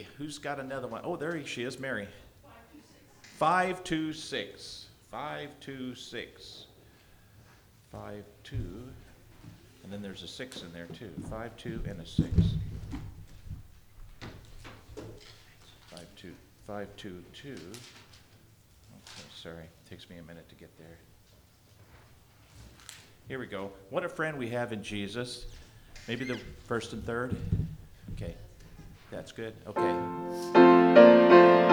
Who's got another one? Oh, there she is, Mary. 526. 526. 5-2. And then there's a 6 in there too. 5-2 and a 6. 5-2. 5-2-2. Okay, sorry. Takes me a minute to get there. Here we go. What a friend we have in Jesus. Maybe the first and third. Okay. That's good. Okay.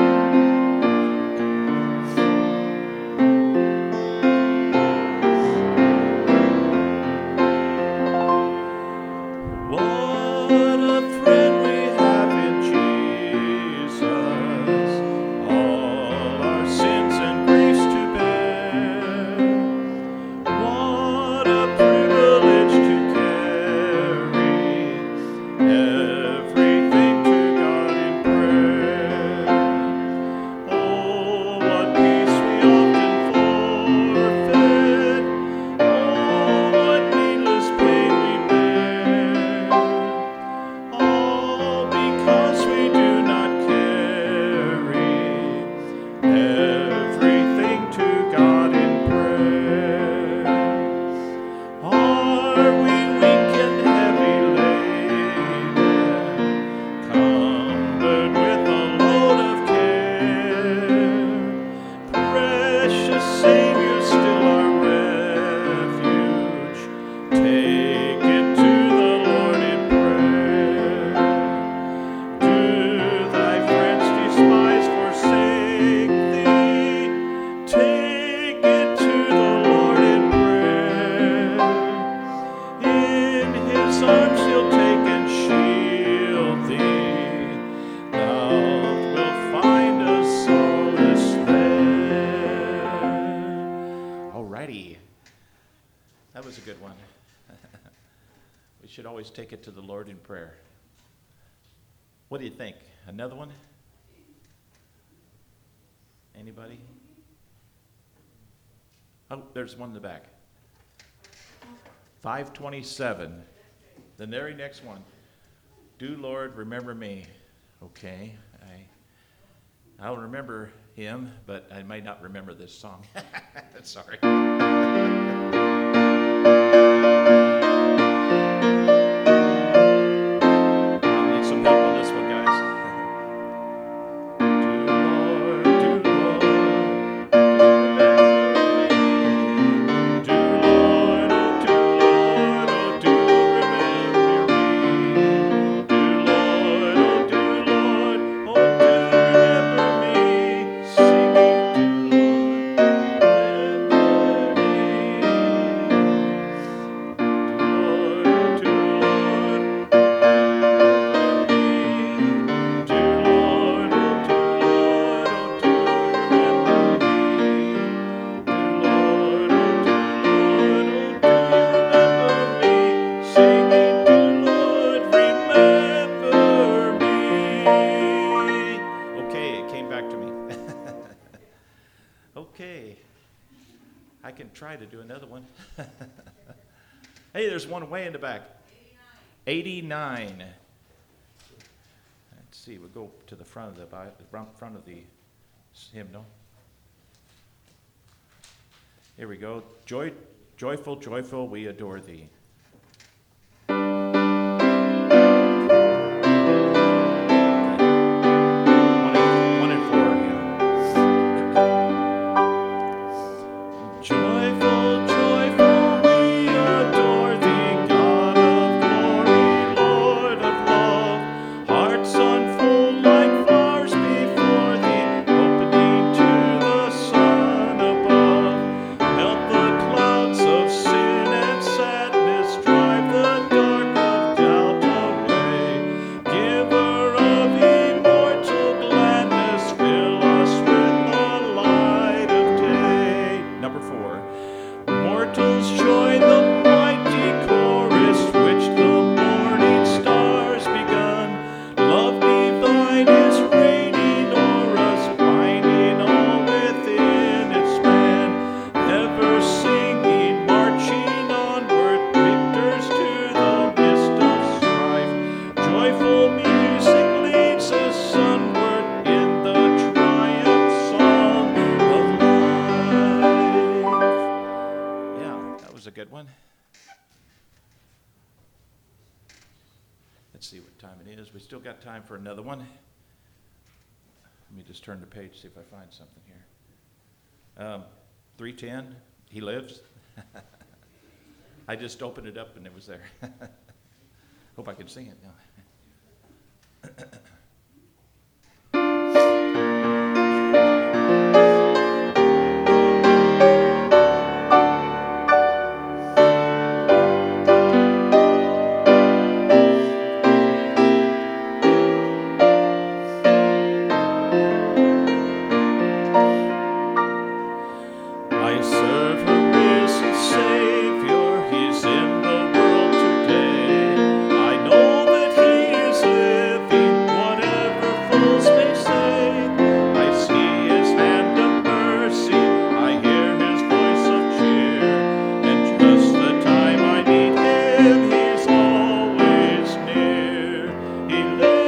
Take it to the Lord in prayer. What do you think? Another one? Anybody? Oh, there's one in the back. 527. The very next one. Do, Lord, remember me. Okay. I'll remember him, but I might not remember this song. Sorry. Try to do another one. Hey, there's one way in the back. 89. Let's see. We'll go to the front of the hymnal. Here we go. Joyful, joyful, we adore thee. Sadness for another one. Let me just turn the page, see if I find something here. 310, He Lives. I just opened it up and it was there. Hope I can sing it now. I serve a risen Savior, He's in the world today. I know that He is living, whatever fools may say. I see His hand of mercy, I hear His voice of cheer. And just the time I need Him, He's always near. He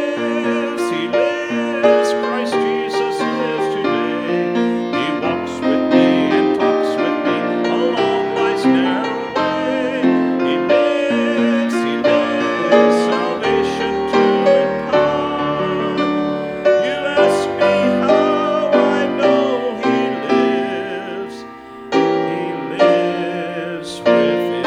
lives, Christ Jesus lives today. He walks with me and talks with me along life's narrow way. He lives, salvation to impart. You ask me how I know He lives. He lives within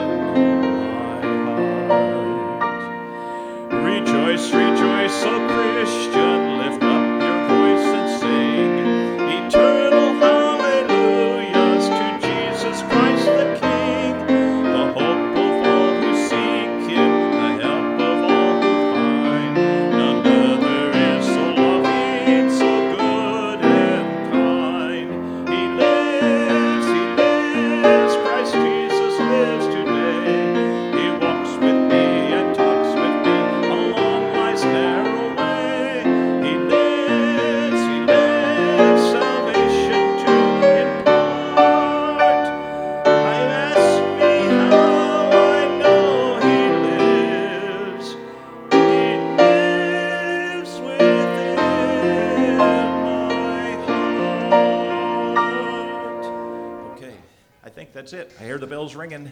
my heart. Rejoice, rejoice, O Christian, lift up your voice and sing eternal hallelujahs to Jesus Christ the King, the hope of all who seek Him, the help of all who find. None other is so loving, so good and kind. He lives, Christ Jesus lives today. He walks with me and talks with me along life's narrow way. He lives, salvation to impart. I ask me how I know He lives. He lives within my heart. Okay, I think that's it. I hear the bells ringing.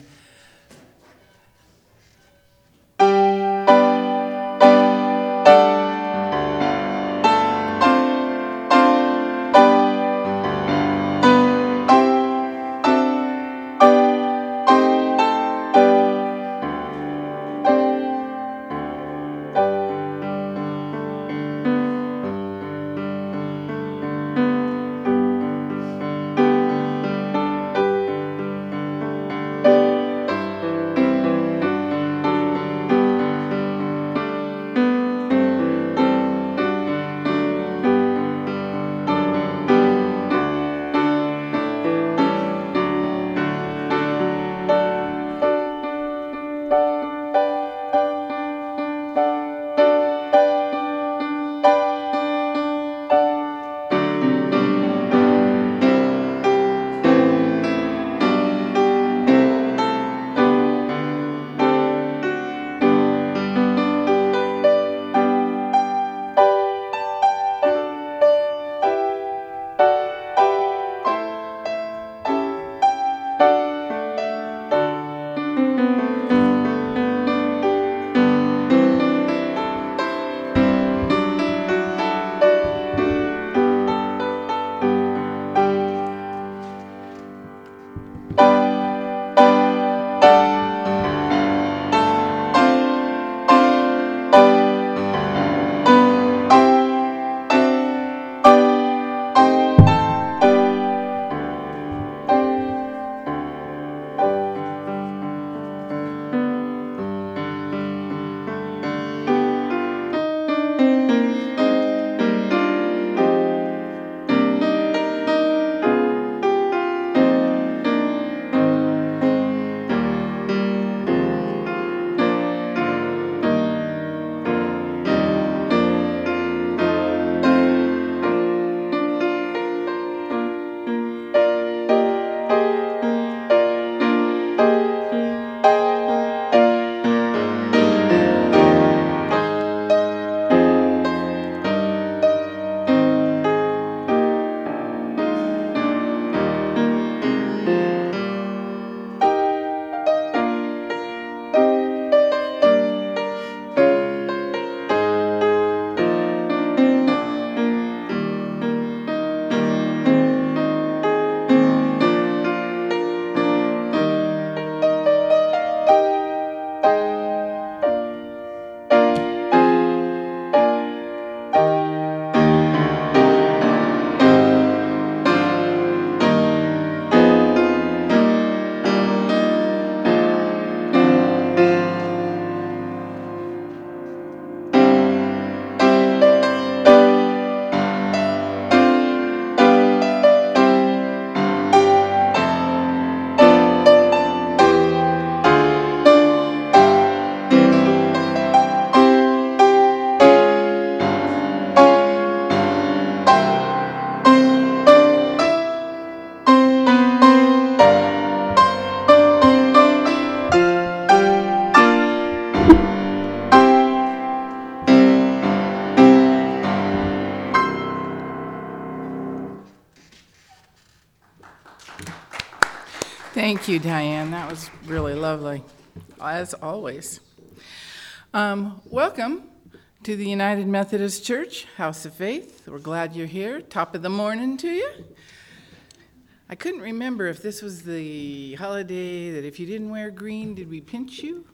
Thank you, Diane. That was really lovely, as always. Welcome to the United Methodist Church, House of Faith. We're glad you're here. Top of the morning to you. I couldn't remember if this was the holiday that if you didn't wear green, did we pinch you?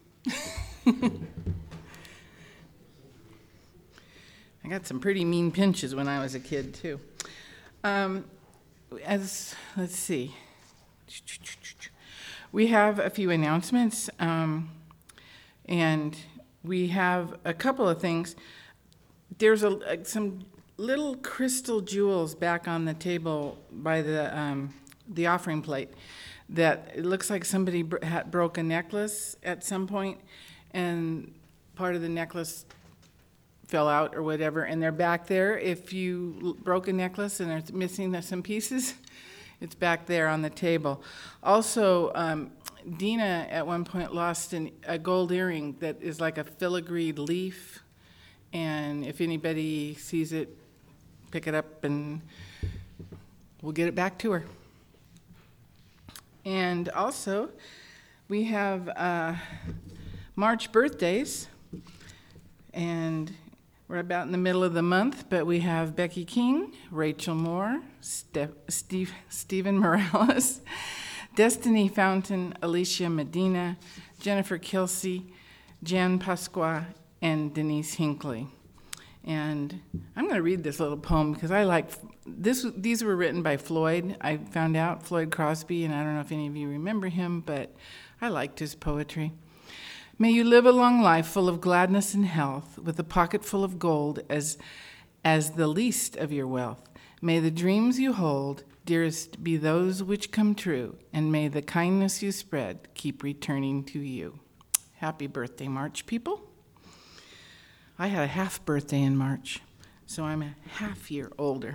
I got some pretty mean pinches when I was a kid, too. Let's see. We have a few announcements, and we have a couple of things. There's some little crystal jewels back on the table by the offering plate that it looks like somebody broke a necklace at some point, and part of the necklace fell out or whatever, and they're back there. If you broke a necklace and are missing some pieces, it's back there on the table. Also, Dina at one point lost a gold earring that is like a filigreed leaf, and if anybody sees it, pick it up and we'll get it back to her. And also, we have March birthdays, and we're about in the middle of the month, but we have Becky King, Rachel Moore, Stephen Morales, Destiny Fountain, Alicia Medina, Jennifer Kilsey, Jan Pasqua, and Denise Hinckley. And I'm going to read this little poem because I like this. These were written by Floyd. I found out Floyd Crosby, and I don't know if any of you remember him, but I liked his poetry. May you live a long life full of gladness and health, with a pocket full of gold as the least of your wealth. May the dreams you hold, dearest, be those which come true, and may the kindness you spread keep returning to you. Happy birthday, March people. I had a half birthday in March, so I'm a half year older.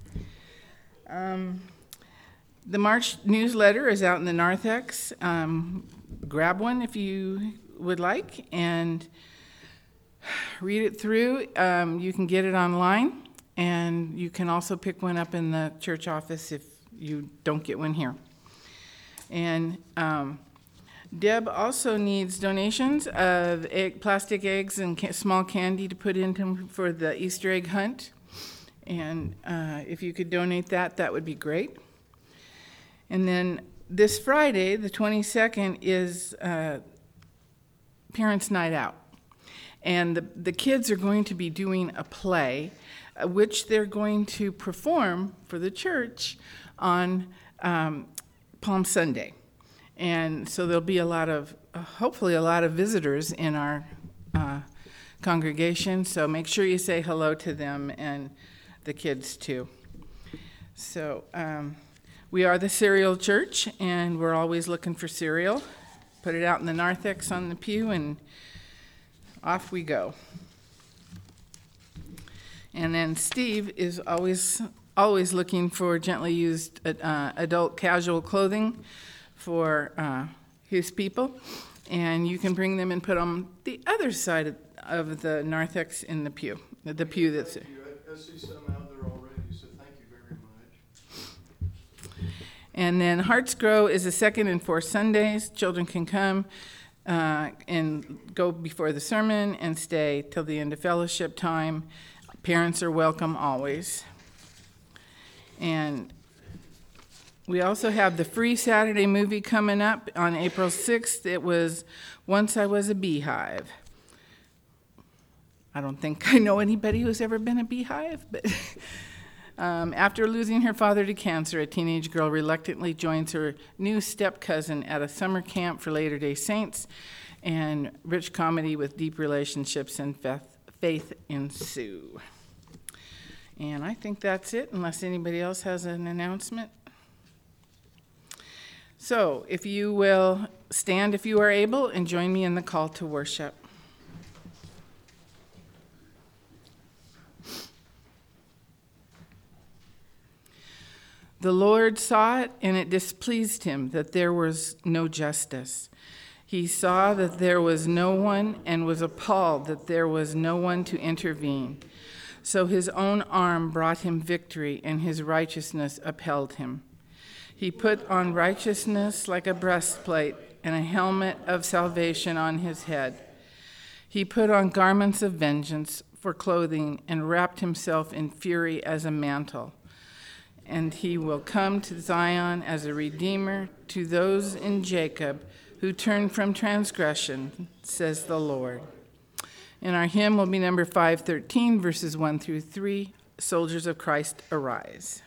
The March newsletter is out in the narthex. Grab one if you would like and read it through. You can get it online, and you can also pick one up in the church office if you don't get one here. And Deb also needs donations of plastic eggs and small candy to put in for the Easter egg hunt. And if you could donate that would be great. And then this Friday, the 22nd, is Parents' Night Out. And the kids are going to be doing a play, which they're going to perform for the church on Palm Sunday. And so there'll be hopefully a lot of visitors in our congregation. So make sure you say hello to them and the kids too. So we are the Cereal Church, and we're always looking for cereal. Put it out in the narthex on the pew, and off we go. And then Steve is always looking for gently used adult casual clothing for his people, and you can bring them and put them the other side of the narthex in the pew that's. Thank you. I see some out there already, so thank you very much. And then Hearts Grow is the second and fourth Sundays. Children can come and go before the sermon and stay till the end of fellowship time. Parents are welcome always. And we also have the free Saturday movie coming up on April 6th. It was Once I Was a Beehive. I don't think I know anybody who's ever been a beehive, but after losing her father to cancer, a teenage girl reluctantly joins her new step-cousin at a summer camp for Latter-day Saints, and rich comedy with deep relationships and faith ensue. And I think that's it, unless anybody else has an announcement. So, if you will stand if you are able and join me in the call to worship. The Lord saw it, and it displeased him that there was no justice. He saw that there was no one and was appalled that there was no one to intervene. So his own arm brought him victory, and his righteousness upheld him. He put on righteousness like a breastplate and a helmet of salvation on his head. He put on garments of vengeance for clothing and wrapped himself in fury as a mantle. And he will come to Zion as a redeemer to those in Jacob who turn from transgression, says the Lord. And our hymn will be number 513, verses 1 through 3, Soldiers of Christ, Arise.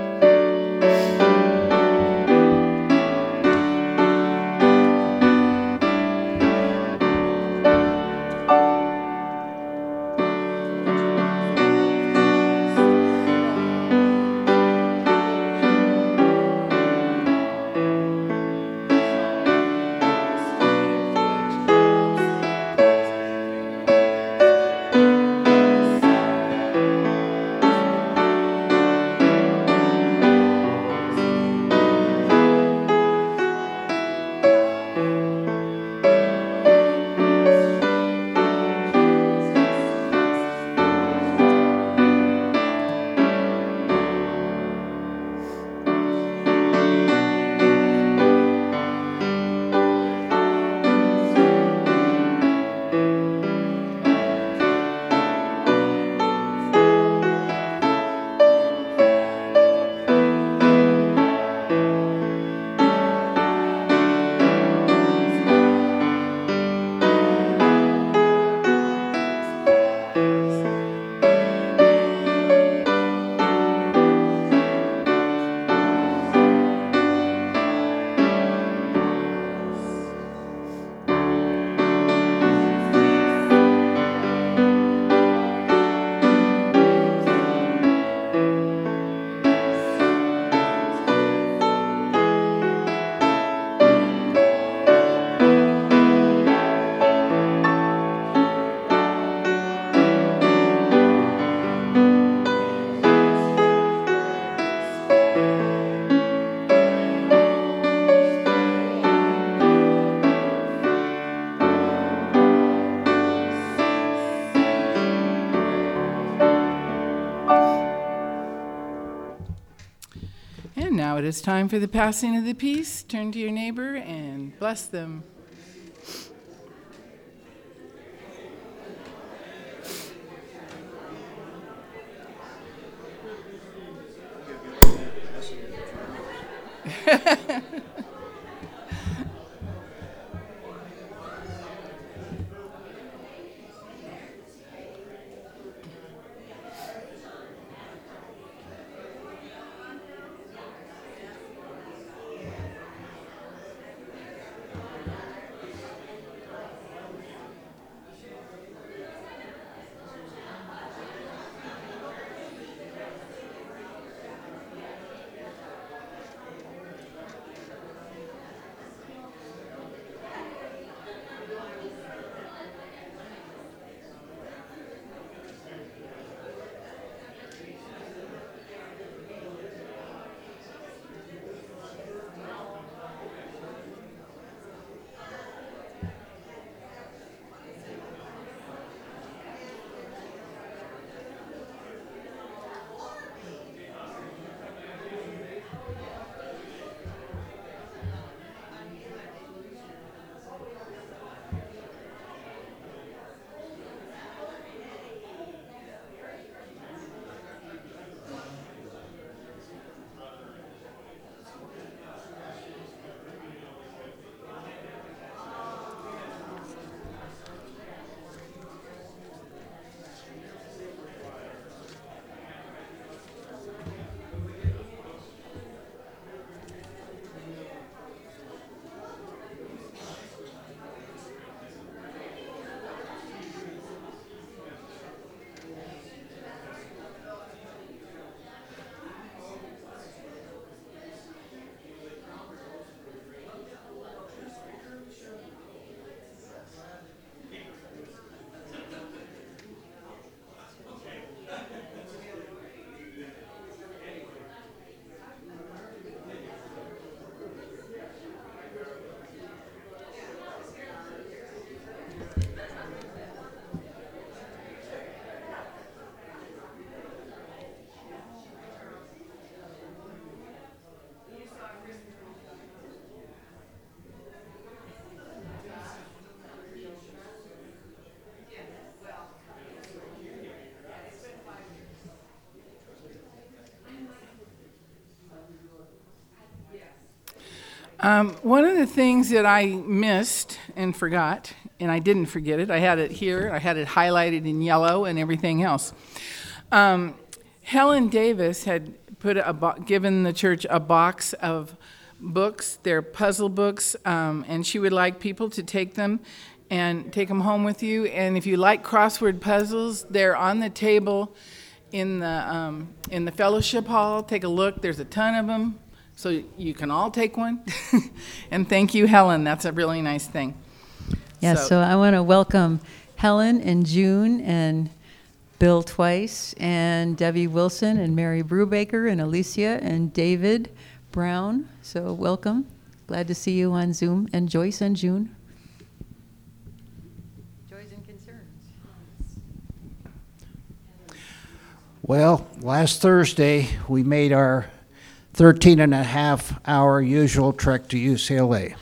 And now it is time for the passing of the peace. Turn to your neighbor and bless them. One of the things that I missed and forgot, and I didn't forget it, I had it here, I had it highlighted in yellow and everything else. Helen Davis had given the church a box of books. They're puzzle books, and she would like people to take them and take them home with you. And if you like crossword puzzles, they're on the table in the fellowship hall. Take a look. There's a ton of them, so you can all take one. And thank you, Helen. That's a really nice thing. Yes, so I want to welcome Helen and June and Bill Twice and Debbie Wilson and Mary Brubaker and Alicia and David Brown. So welcome. Glad to see you on Zoom. And Joyce and June. Joys and concerns. Well, last Thursday, we made our 13-and-a-half-hour usual trek to UCLA.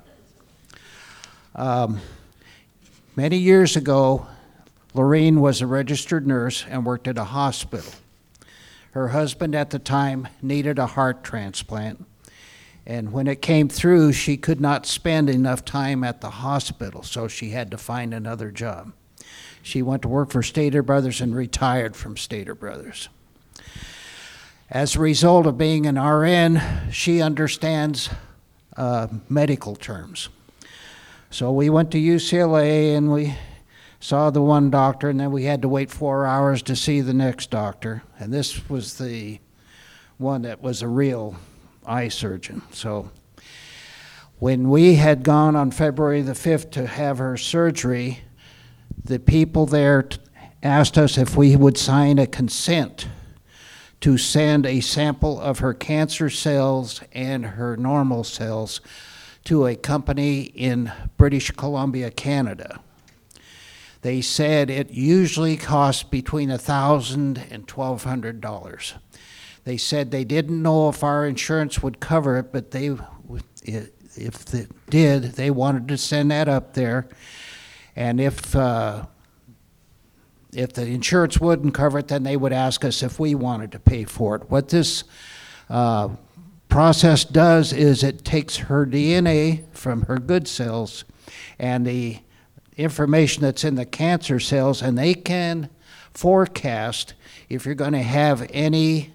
Many years ago, Lorene was a registered nurse and worked at a hospital. Her husband at the time needed a heart transplant, and when it came through, she could not spend enough time at the hospital, so she had to find another job. She went to work for Stater Brothers and retired from Stater Brothers. As a result of being an RN, she understands medical terms. So we went to UCLA and we saw the one doctor, and then we had to wait 4 hours to see the next doctor. And this was the one that was a real eye surgeon. So when we had gone on February the 5th to have her surgery, the people there asked us if we would sign a consent to send a sample of her cancer cells and her normal cells to a company in British Columbia, Canada. They said it usually costs between $1,000 and $1,200. They said they didn't know if our insurance would cover it, but if it did, they wanted to send that up there. And if the insurance wouldn't cover it, then they would ask us if we wanted to pay for it. What this process does is it takes her DNA from her good cells and the information that's in the cancer cells, and they can forecast if you're going to have any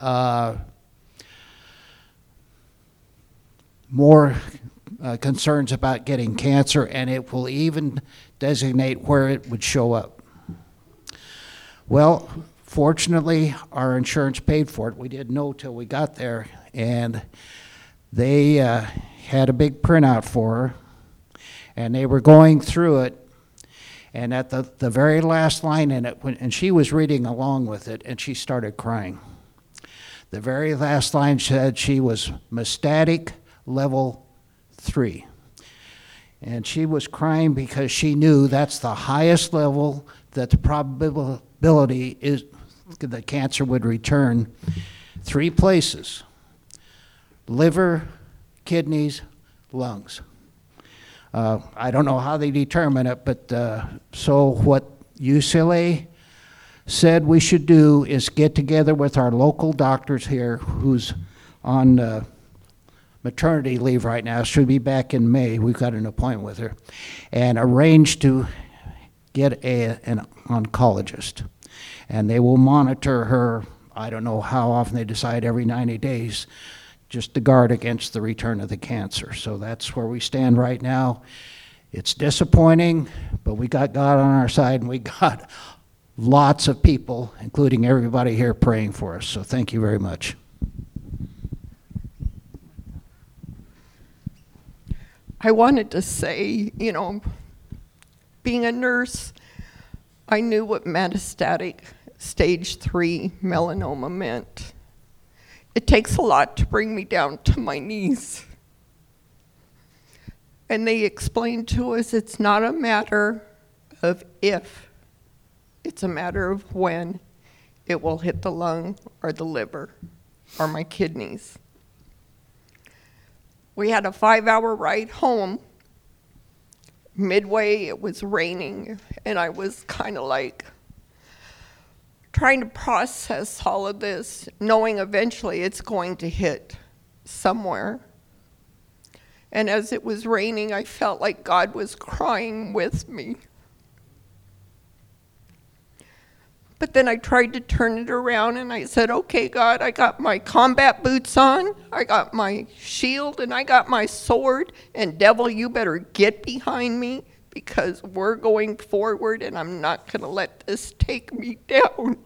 more concerns about getting cancer, and it will even designate where it would show up. Well, fortunately, our insurance paid for it. We didn't know till we got there, and they had a big printout for her, and they were going through it, and at the very last line in it, and she was reading along with it, and she started crying. The very last line said she was metastatic level 3. And she was crying because she knew that's the highest level that the probability is the cancer would return 3 places: liver, kidneys, lungs. I don't know how they determine it, but so what UCLA said we should do is get together with our local doctors here, who's on maternity leave right now, should be back in May. We've got an appointment with her, and arrange to get an oncologist. And they will monitor her, I don't know how often they decide, every 90 days, just to guard against the return of the cancer. So that's where we stand right now. It's disappointing, but we got God on our side, and we got lots of people, including everybody here, praying for us. So thank you very much. I wanted to say, being a nurse, I knew what metastatic stage 3 melanoma meant. It takes a lot to bring me down to my knees. And they explained to us it's not a matter of if, it's a matter of when it will hit the lung or the liver or my kidneys. We had a 5-hour ride home. Midway, it was raining, and I was kind of like trying to process all of this, knowing eventually it's going to hit somewhere. And as it was raining, I felt like God was crying with me. But then I tried to turn it around and I said, okay, God, I got my combat boots on, I got my shield, and I got my sword, and devil, you better get behind me because we're going forward and I'm not going to let this take me down.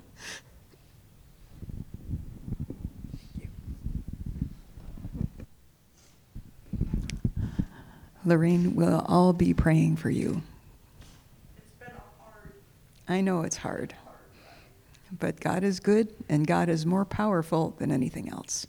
Lorraine, we'll all be praying for you. I know it's hard. But God is good, and God is more powerful than anything else.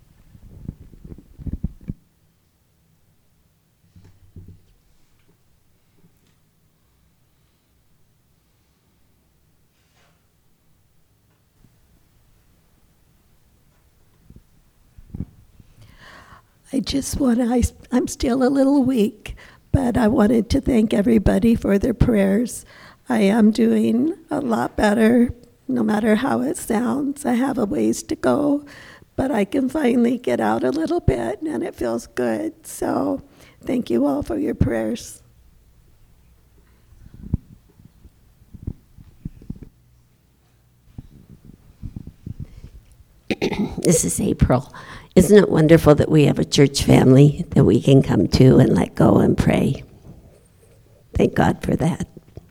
I just want to, I'm still a little weak, but I wanted to thank everybody for their prayers. I am doing a lot better, no matter how it sounds. I have a ways to go, but I can finally get out a little bit, and it feels good. So thank you all for your prayers. This is April. Isn't it wonderful that we have a church family that we can come to and let go and pray? Thank God for that.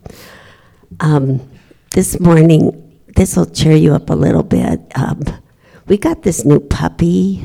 This morning, this will cheer you up a little bit. We got this new puppy.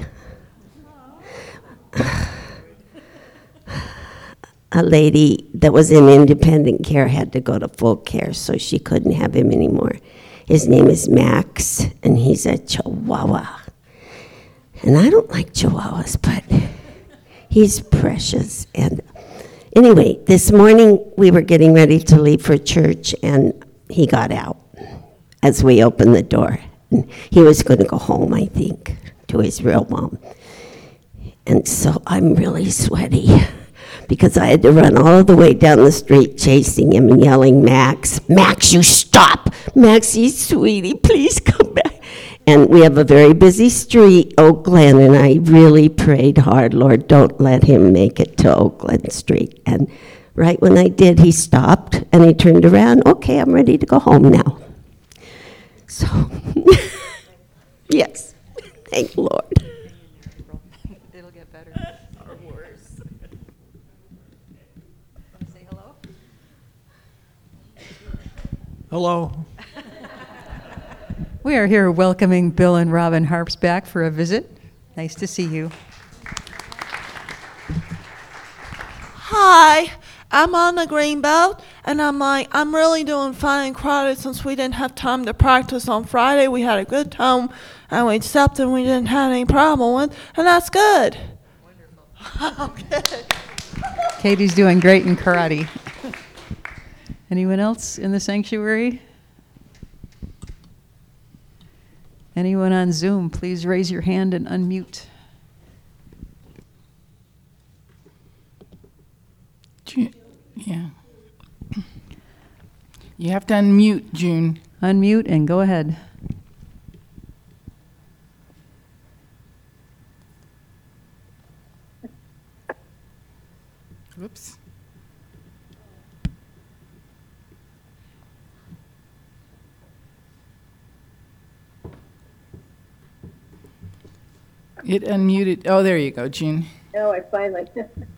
A lady that was in independent care had to go to full care, so she couldn't have him anymore. His name is Max, and he's a Chihuahua. And I don't like Chihuahuas, but he's precious. And anyway, this morning we were getting ready to leave for church, and he got out as we opened the door. And he was going to go home, I think, to his real mom. And so I'm really sweaty because I had to run all the way down the street chasing him and yelling, Max, Max, you stop. Maxie, sweetie, please come back. And we have a very busy street, Oak Glen, and I really prayed hard, Lord, don't let him make it to Oak Glen Street. And right when I did, he stopped, and he turned around. Okay, I'm ready to go home now. So, yes, thank the Lord. It'll get better. Or worse. Want to say hello? Hello. We are here welcoming Bill and Robin Harps back for a visit. Nice to see you. Hi, I'm on the green belt, and I'm really doing fine and crowded since we didn't have time to practice on Friday. We had a good time, and we stepped and we didn't have any problem with, and that's good. Wonderful. Okay. Katie's doing great in karate. Anyone else in the sanctuary? Anyone on Zoom, please raise your hand and unmute. Yeah. You have to unmute, June. Unmute and go ahead. Whoops. It unmuted. Oh, there you go, June. No, I finally.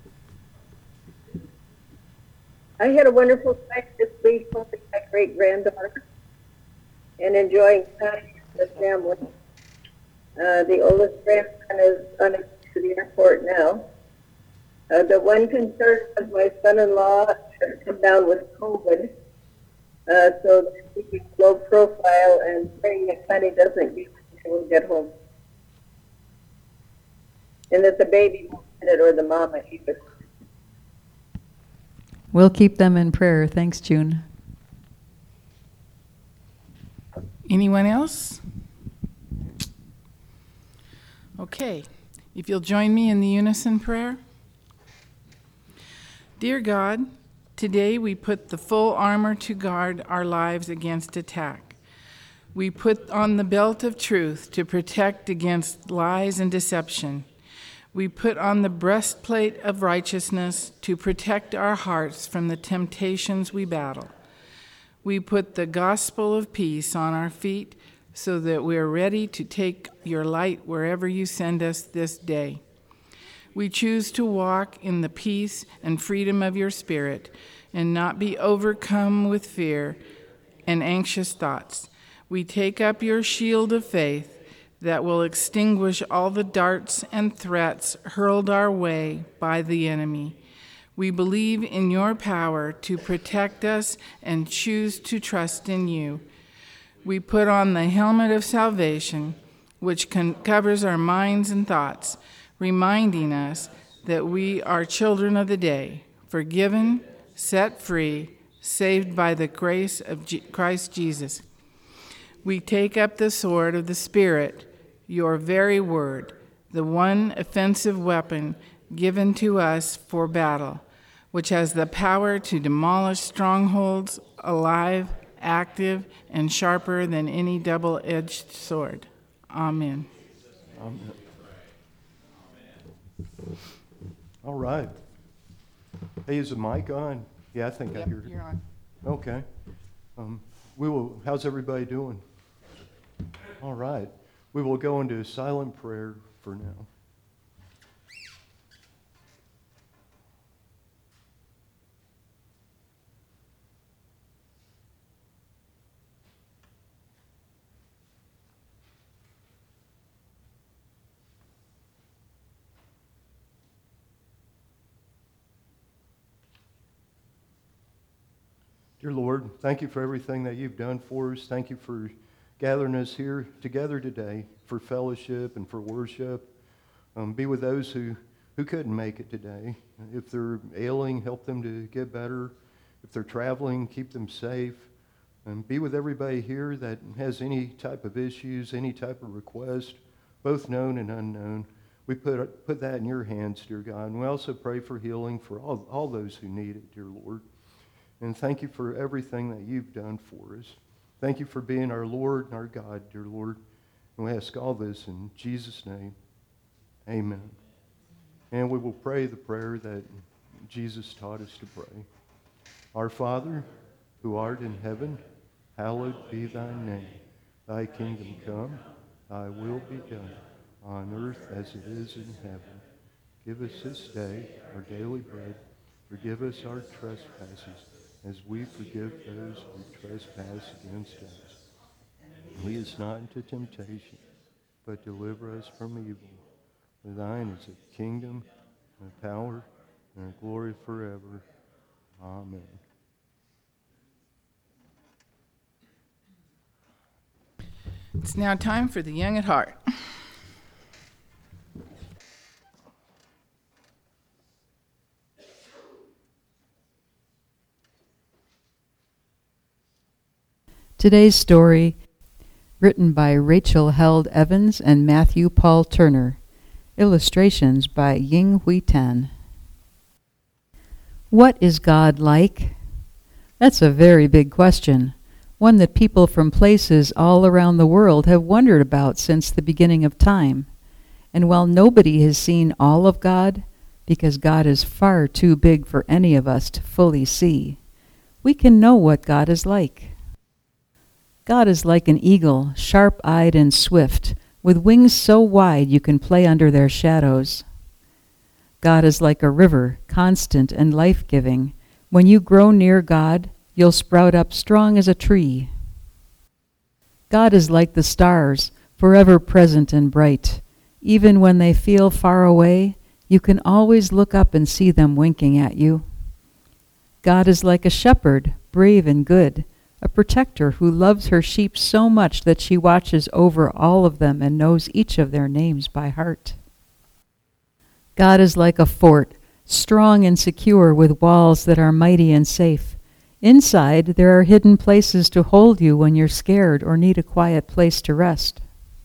I had a wonderful time this week with my great-granddaughter and enjoying time with the family. The oldest grandson is on his way to the airport now. The one concern was my son-in-law had come down with COVID, so they're keeping low profile and praying that Connie doesn't get it until we get home. And that the baby won't get it or the mama either. We'll keep them in prayer. Thanks, June. Anyone else? Okay. If you'll join me in the unison prayer. Dear God, today we put the full armor to guard our lives against attack. We put on the belt of truth to protect against lies and deception. We put on the breastplate of righteousness to protect our hearts from the temptations we battle. We put the gospel of peace on our feet so that we are ready to take your light wherever you send us this day. We choose to walk in the peace and freedom of your Spirit and not be overcome with fear and anxious thoughts. We take up your shield of faith that will extinguish all the darts and threats hurled our way by the enemy. We believe in your power to protect us and choose to trust in you. We put on the helmet of salvation, which covers our minds and thoughts, reminding us that we are children of the day, forgiven, set free, saved by the grace of Christ Jesus. We take up the sword of the Spirit, your very word, the one offensive weapon given to us for battle, which has the power to demolish strongholds, alive, active, and sharper than any double-edged sword. Amen. Amen. All right. Hey, is the mic on? Yeah, I think I hear it. You're on. Okay. How's everybody doing? All right. We will go into silent prayer for now. Dear Lord, thank you for everything that you've done for us. Thank you for gathering us here together today for fellowship and for worship. Be with those who couldn't make it today. If they're ailing, help them to get better. If they're traveling, keep them safe. And be with everybody here that has any type of issues, any type of request, both known and unknown. We put that in your hands, dear God. And we also pray for healing for all those who need it, dear Lord. And thank you for everything that you've done for us. Thank you for being our Lord and our God, dear Lord. And we ask all this in Jesus' name. Amen. And we will pray the prayer that Jesus taught us to pray. Our Father, who art in heaven, hallowed be thy name. Thy kingdom come, thy will be done, on earth as it is in heaven. Give us this day our daily bread. Forgive us our trespasses, as we forgive those who trespass against us. Lead us not into temptation, but deliver us from evil. For thine is the kingdom, and the power, and the glory forever. Amen. It's now time for the Young at Heart. Today's story, written by Rachel Held Evans and Matthew Paul Turner. Illustrations by Ying Hui Tan. What is God like? That's a very big question, one that people from places all around the world have wondered about since the beginning of time. And while nobody has seen all of God, because God is far too big for any of us to fully see, we can know what God is like. God is like an eagle, sharp-eyed and swift, with wings so wide you can play under their shadows. God is like a river, constant and life-giving. When you grow near God, you'll sprout up strong as a tree. God is like the stars, forever present and bright. Even when they feel far away, you can always look up and see them winking at you. God is like a shepherd, brave and good, a protector who loves her sheep so much that she watches over all of them and knows each of their names by heart. God is like a fort, strong and secure with walls that are mighty and safe. Inside, there are hidden places to hold you when you're scared or need a quiet place to rest.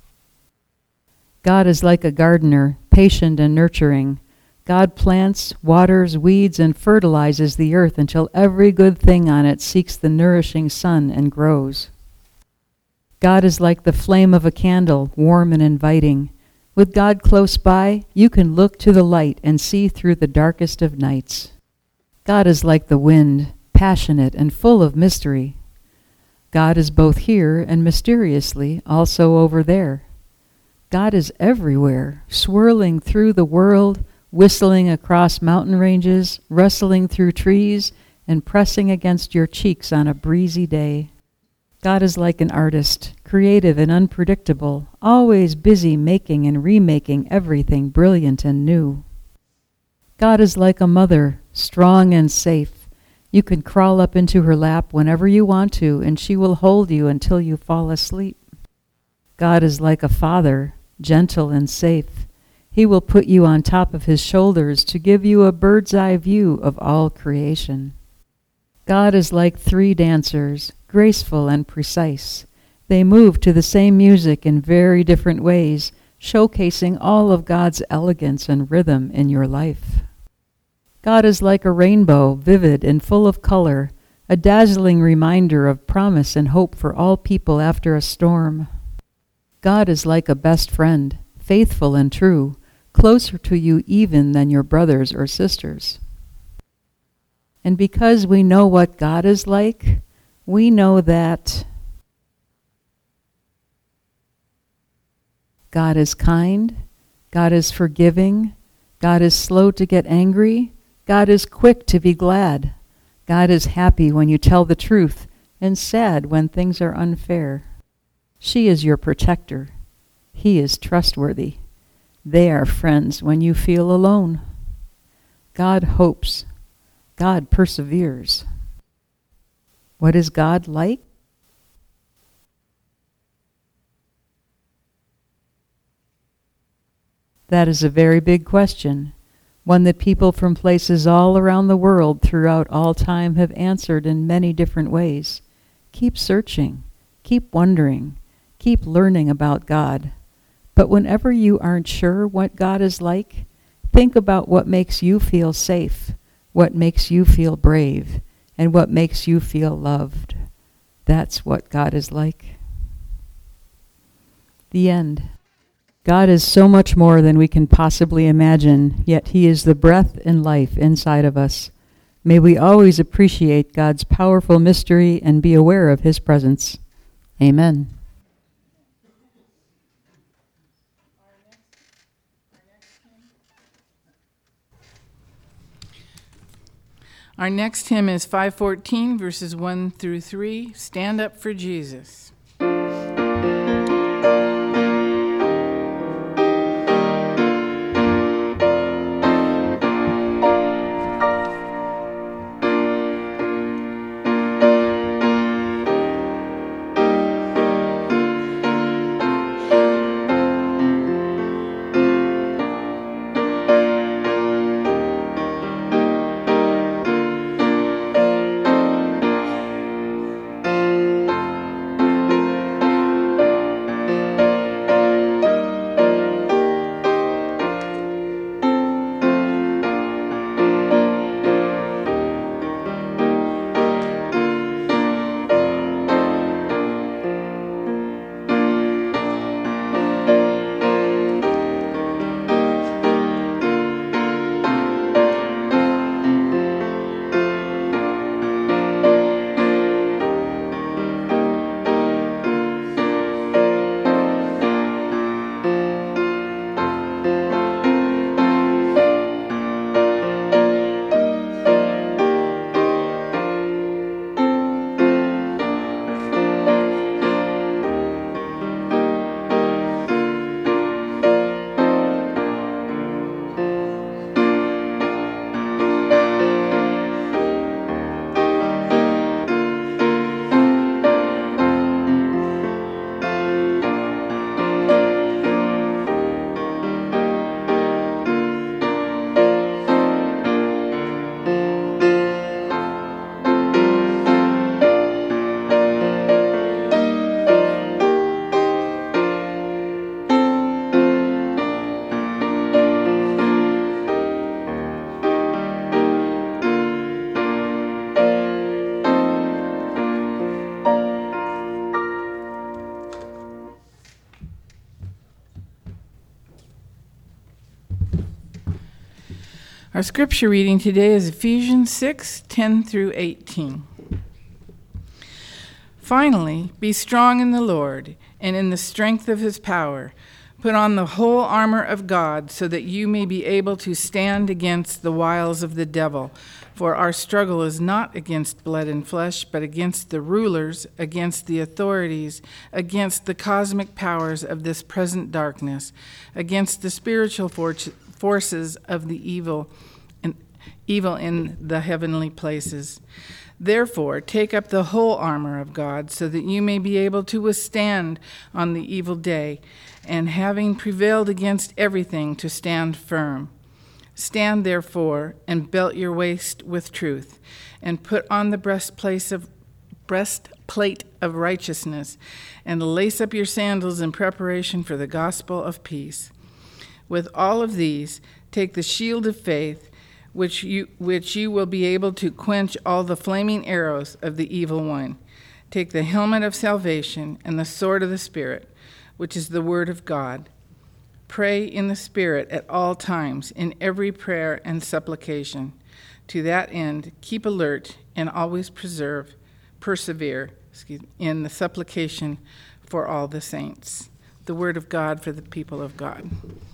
God is like a gardener, patient and nurturing. God plants, waters, weeds, and fertilizes the earth until every good thing on it seeks the nourishing sun and grows. God is like the flame of a candle, warm and inviting. With God close by, you can look to the light and see through the darkest of nights. God is like the wind, passionate and full of mystery. God is both here and mysteriously also over there. God is everywhere, swirling through the world, whistling across mountain ranges, rustling through trees, and pressing against your cheeks on a breezy day. God is like an artist, creative and unpredictable, always busy making and remaking everything brilliant and new. God is like a mother, strong and safe. You can crawl up into her lap whenever you want to, and she will hold you until you fall asleep. God is like a father, gentle and safe. He will put you on top of his shoulders to give you a bird's eye view of all creation. God is like three dancers, graceful and precise. They move to the same music in very different ways, showcasing all of God's elegance and rhythm in your life. God is like a rainbow, vivid and full of color, a dazzling reminder of promise and hope for all people after a storm. God is like a best friend, faithful and true, closer to you even than your brothers or sisters. And because we know what God is like, we know that God is kind, God is forgiving, God is slow to get angry, God is quick to be glad, God is happy when you tell the truth and sad when things are unfair. She is your protector. He is trustworthy. They are friends when you feel alone. God hopes. God perseveres. What is God like? That is a very big question, one that people from places all around the world throughout all time have answered in many different ways. Keep searching, keep wondering, keep learning about God. But whenever you aren't sure what God is like, think about what makes you feel safe, what makes you feel brave, and what makes you feel loved. That's what God is like. The end. God is so much more than we can possibly imagine, yet he is the breath and life inside of us. May we always appreciate God's powerful mystery and be aware of his presence. Amen. Our next hymn is 514, verses 1 through 3, Stand Up for Jesus. Our scripture reading today is Ephesians 6:10 through 18. Finally, be strong in the Lord and in the strength of his power. Put on the whole armor of God so that you may be able to stand against the wiles of the devil. For our struggle is not against blood and flesh, but against the rulers, against the authorities, against the cosmic powers of this present darkness, against the spiritual forces of the evil in the heavenly places. Therefore, take up the whole armor of God so that you may be able to withstand on the evil day, and having prevailed against everything, to stand firm. Stand therefore, and belt your waist with truth, and put on the breastplate of righteousness, and lace up your sandals in preparation for the gospel of peace. With all of these, take the shield of faith, which you will be able to quench all the flaming arrows of the evil one. Take the helmet of salvation and the sword of the Spirit, which is the word of God. Pray in the Spirit at all times, in every prayer and supplication. To that end, keep alert and always persevere in the supplication for all the saints. The word of God for the people of God.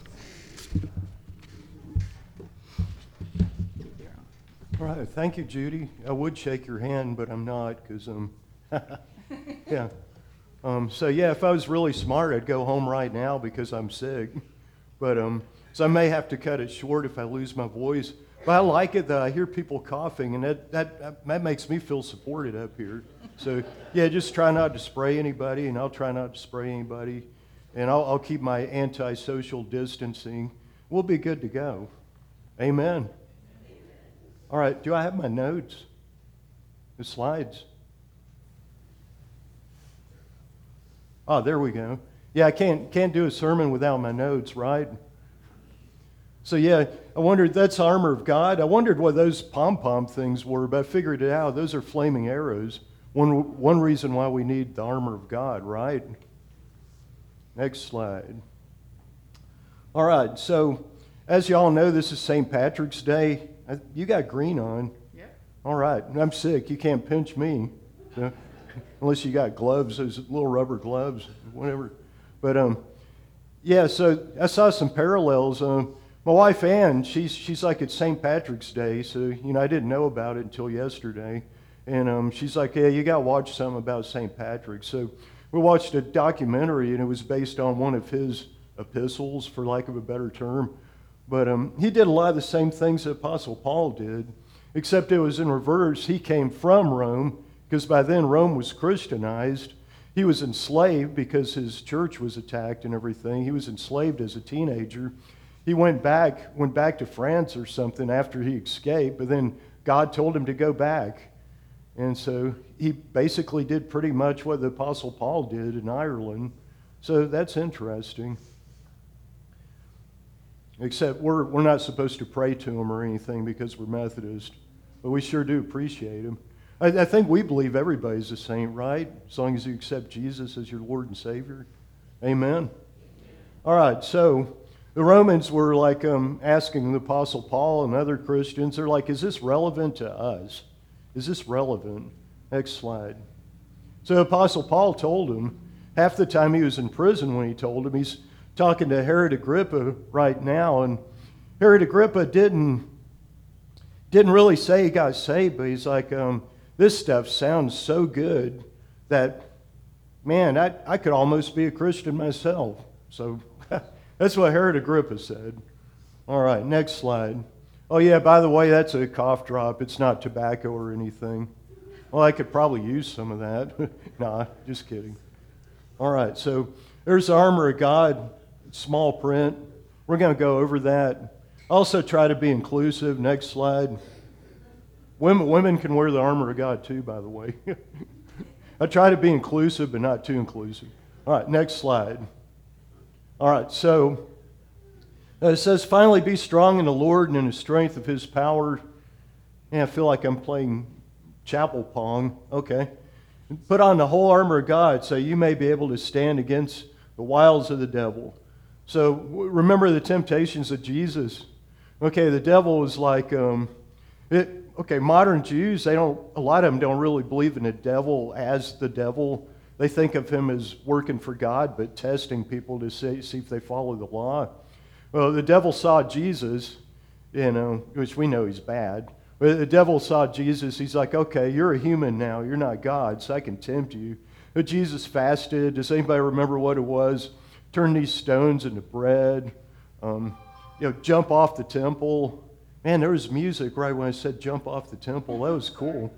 All right, thank you, Judy. I would shake your hand, but I'm not, because, yeah. If I was really smart, I'd go home right now because I'm sick. But, so I may have to cut it short if I lose my voice. But I like it, though. I hear people coughing, and that makes me feel supported up here. So, yeah, just try not to spray anybody, and I'll try not to spray anybody. And I'll keep my anti-social distancing. We'll be good to go. Amen. All right, do I have my notes? The slides? Oh, there we go. Yeah, I can't do a sermon without my notes, right? So yeah, I wondered, that's armor of God. I wondered what those pom-pom things were, but I figured it out. Those are flaming arrows. One reason why we need the armor of God, right? Next slide. All right, so as you all know, this is St. Patrick's Day. You got green on. Yeah. All right. I'm sick. You can't pinch me. So, unless you got gloves, those little rubber gloves, whatever. But, so I saw some parallels. My wife, Ann, she's like, it's St. Patrick's Day, so, I didn't know about it until yesterday. And she's like, yeah, you got to watch something about St. Patrick. So we watched a documentary, and it was based on one of his epistles, for lack of a better term. But he did a lot of the same things that Apostle Paul did, except it was in reverse. He came from Rome, because by then Rome was Christianized. He was enslaved because his church was attacked and everything. He was enslaved as a teenager. He went back to France or something after he escaped, but then God told him to go back. And so he basically did pretty much what the Apostle Paul did in Ireland. So that's interesting. Except we're not supposed to pray to him or anything because we're Methodist, but we sure do appreciate him. I think we believe everybody's a saint, right? As long as you accept Jesus as your Lord and Savior. Amen. All right, so the Romans were like asking the Apostle Paul and other Christians, they're like, is this relevant to us? Is this relevant? Next slide. So Apostle Paul told him, half the time he was in prison when he told him, he's talking to Herod Agrippa right now, and Herod Agrippa didn't really say he got saved, but he's like, this stuff sounds so good that, man, I could almost be a Christian myself. So that's what Herod Agrippa said. All right, next slide. Oh yeah, by the way, that's a cough drop. It's not tobacco or anything. Well, I could probably use some of that. Nah, just kidding. All right, so there's the armor of God. Small print. We're going to go over that. Also try to be inclusive. Next slide. Women can wear the armor of God too, by the way. I try to be inclusive, but not too inclusive. All right, next slide. All right, so it says, finally be strong in the Lord and in the strength of his power. Yeah, I feel like I'm playing chapel pong. Okay. Put on the whole armor of God so you may be able to stand against the wiles of the devil. So remember the temptations of Jesus. Okay, the devil is like, modern Jews, a lot of them don't really believe in the devil as the devil. They think of him as working for God, but testing people to see if they follow the law. Well, the devil saw Jesus, which we know he's bad. But the devil saw Jesus. He's like, okay, you're a human now. You're not God, so I can tempt you. But Jesus fasted. Does anybody remember what it was? Turn these stones into bread. Jump off the temple. Man, there was music right when I said jump off the temple. That was cool.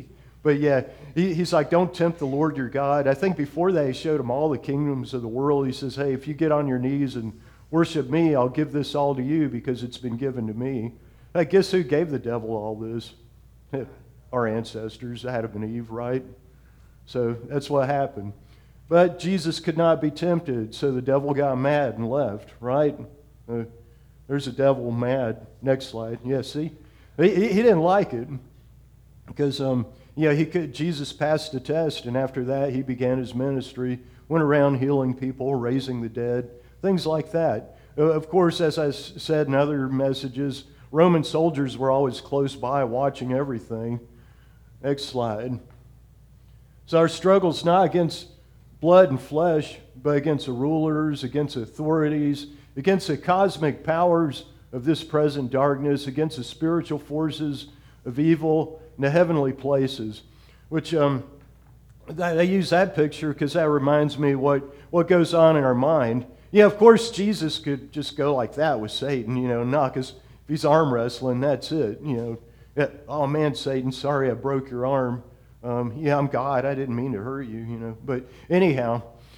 He's like, don't tempt the Lord your God. I think before that, he showed him all the kingdoms of the world. He says, hey, if you get on your knees and worship me, I'll give this all to you because it's been given to me. I guess who gave the devil all this? Our ancestors, Adam and Eve, right? So that's what happened. But Jesus could not be tempted, so the devil got mad and left, right? There's a devil mad. Next slide. Yeah, see? He didn't like it because, Jesus passed the test, and after that he began his ministry, went around healing people, raising the dead, things like that. Of course, as I said in other messages, Roman soldiers were always close by watching everything. Next slide. So our struggle's not against blood and flesh, but against the rulers, against authorities, against the cosmic powers of this present darkness, against the spiritual forces of evil in the heavenly places. Which I use that picture because that reminds me what goes on in our mind. Yeah, of course, Jesus could just go like that with Satan, knock his. If he's arm wrestling, that's it. Oh man, Satan, sorry I broke your arm. I'm God. I didn't mean to hurt you, But anyhow,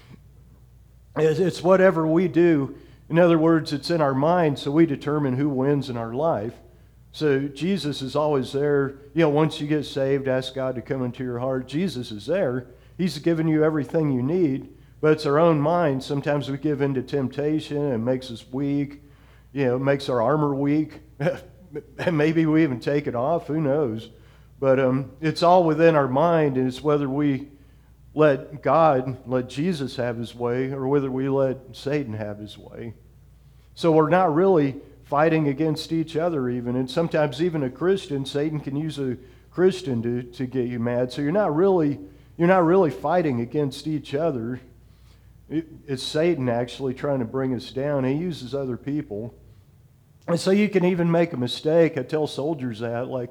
it's whatever we do. In other words, it's in our mind, so we determine who wins in our life. So Jesus is always there. Once you get saved, ask God to come into your heart. Jesus is there. He's given you everything you need, but it's our own mind. Sometimes we give in to temptation and it makes us weak. It makes our armor weak. And maybe we even take it off. Who knows? But it's all within our mind, and it's whether we let Jesus have his way, or whether we let Satan have his way. So we're not really fighting against each other even. And sometimes even a Christian, Satan can use a Christian to get you mad. So you're not really fighting against each other. It's Satan actually trying to bring us down. He uses other people. And so you can even make a mistake. I tell soldiers that, like,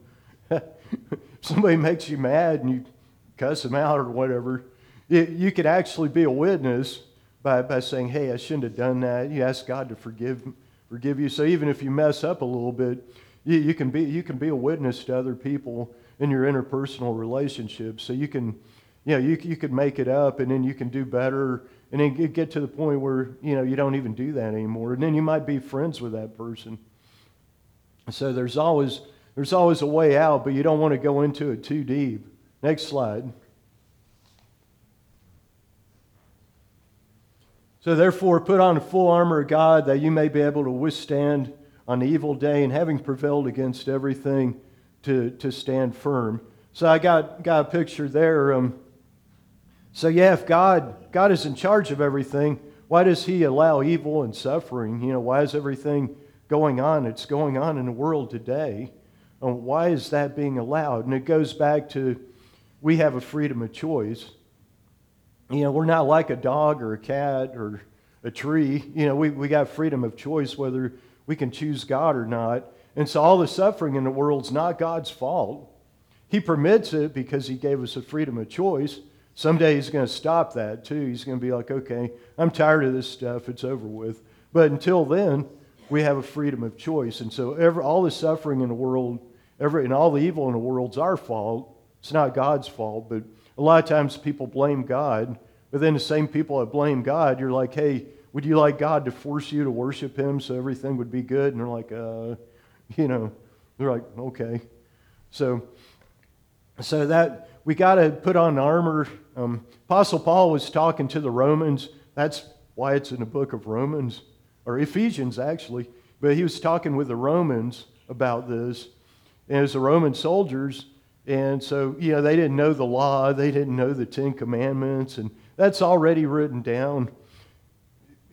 somebody makes you mad and you cuss them out or whatever, you could actually be a witness by saying, hey, I shouldn't have done that. You ask God to forgive you. So even if you mess up a little bit, you can be a witness to other people in your interpersonal relationships. So you can make it up, and then you can do better, and then get to the point where you don't even do that anymore, and then you might be friends with that person. So there's always a way out, but you don't want to go into it too deep. Next slide. So therefore, put on the full armor of God, that you may be able to withstand on the evil day, and having prevailed against everything, to stand firm. So I got a picture there. If God is in charge of everything, why does he allow evil and suffering? Why is everything going on? It's going on in the world today. Why is that being allowed? And it goes back to, we have a freedom of choice. We're not like a dog or a cat or a tree. We got freedom of choice whether we can choose God or not. And so all the suffering in the world's not God's fault. He permits it because he gave us a freedom of choice. Someday he's going to stop that too. He's going to be like, okay, I'm tired of this stuff. It's over with. But until then, we have a freedom of choice. And so all the suffering in the world, and all the evil in the world's our fault. It's not God's fault. But a lot of times people blame God. But then the same people that blame God, you're like, hey, would you like God to force you to worship him so everything would be good? And they're like, they're like, okay. So that we got to put on armor. Apostle Paul was talking to the Romans. That's why it's in the book of Romans, or Ephesians actually. But he was talking with the Romans about this. And it was the Roman soldiers. And so, they didn't know the law. They didn't know the Ten Commandments. And that's already written down.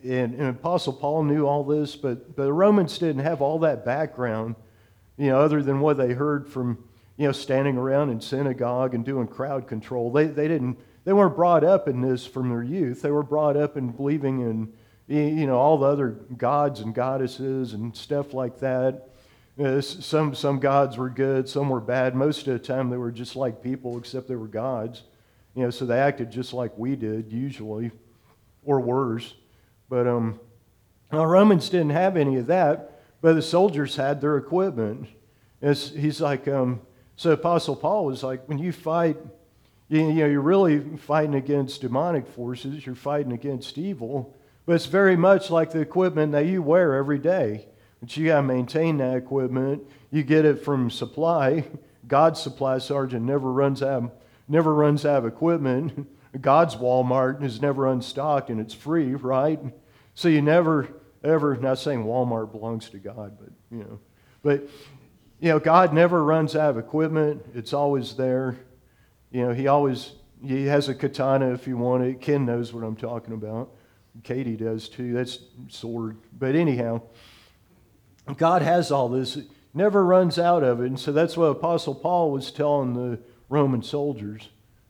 and Apostle Paul knew all this, but the Romans didn't have all that background, other than what they heard from, standing around in synagogue and doing crowd control. They weren't brought up in this from their youth. They were brought up in believing in, all the other gods and goddesses and stuff like that. Some gods were good, some were bad. Most of the time they were just like people, except they were gods. So they acted just like we did, usually, or worse. But Romans didn't have any of that, but the soldiers had their equipment. He's like, so Apostle Paul was like, when you fight, you're really fighting against demonic forces, you're fighting against evil, but it's very much like the equipment that you wear every day. But you got to maintain that equipment. You get it from supply. God's supply sergeant never runs out of equipment. God's Walmart is never unstocked and it's free, right? So you never, ever, not saying Walmart belongs to God, but God never runs out of equipment. It's always there. He has a katana if you want it. Ken knows what I'm talking about. Katie does too. That's sword. But anyhow, God has all this. It never runs out of it. And so that's what Apostle Paul was telling the Roman soldiers.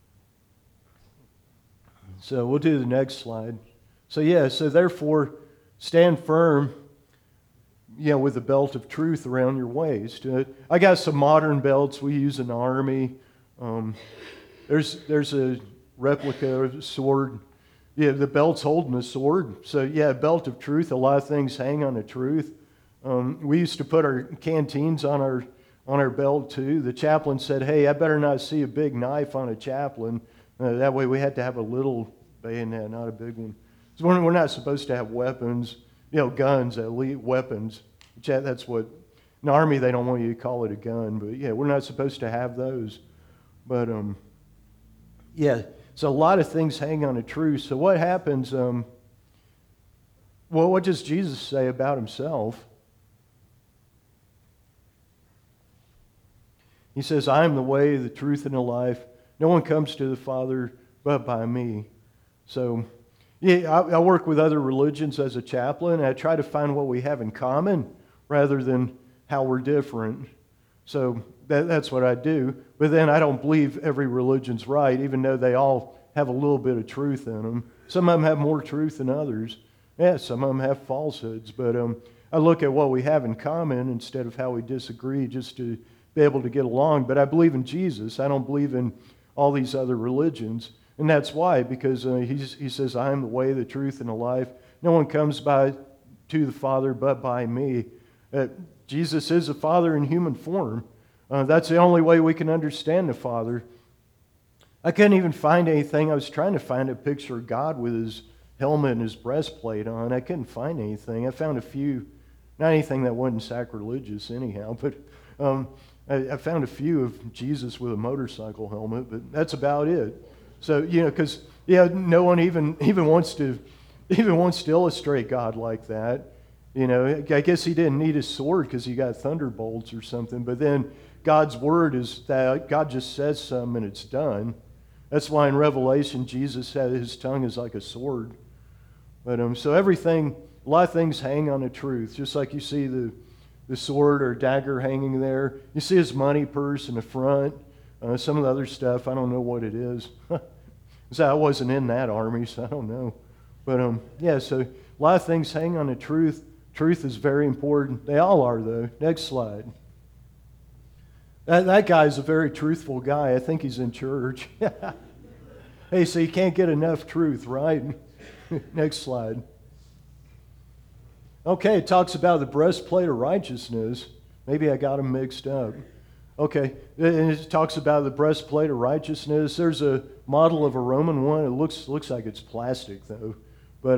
So we'll do the next slide. So therefore, stand firm, with the belt of truth around your waist. I got some modern belts we use in the Army. There's a replica of a sword. The belt's holding a sword. So belt of truth. A lot of things hang on the truth. We used to put our canteens on our belt too. The chaplain said, "Hey, I better not see a big knife on a chaplain." That way we had to have a little bayonet, not a big one. So we're not supposed to have weapons, guns, elite weapons. That's what, in the Army they don't want you to call it a gun, but we're not supposed to have those. But so a lot of things hang on a truth. So what happens, what does Jesus say about himself? He says, "I am the way, the truth, and the life. No one comes to the Father but by me." So, I work with other religions as a chaplain, and I try to find what we have in common rather than how we're different. So that's what I do. But then I don't believe every religion's right, even though they all have a little bit of truth in them. Some of them have more truth than others. Some of them have falsehoods. But I look at what we have in common instead of how we disagree, just to be able to get along. But I believe in Jesus. I don't believe in all these other religions. And that's why, because he says, "I am the way, the truth, and the life. No one comes to the Father but by me." Jesus is the Father in human form. That's the only way we can understand the Father. I couldn't even find anything. I was trying to find a picture of God with his helmet and his breastplate on. I couldn't find anything. I found a few, not anything that wasn't sacrilegious anyhow, but I found a few of Jesus with a motorcycle helmet, but that's about it. So, because no one even wants to illustrate God like that. I guess he didn't need a sword because he got thunderbolts or something. But then God's word is that God just says something and it's done. That's why in Revelation Jesus said his tongue is like a sword. But so everything, a lot of things hang on the truth. Just like you see the sword or dagger hanging there. You see his money purse in the front. Some of the other stuff, I don't know what it is. So I wasn't in that army, so I don't know. But so a lot of things hang on the truth. Truth is very important. They all are, though. Next slide. That guy's a very truthful guy. I think he's in church. Hey, so you can't get enough truth, right? Next slide. Okay, it talks about the breastplate of righteousness. Maybe I got them mixed up. Okay, and it talks about the breastplate of righteousness. There's a model of a Roman one. It looks like it's plastic, though. But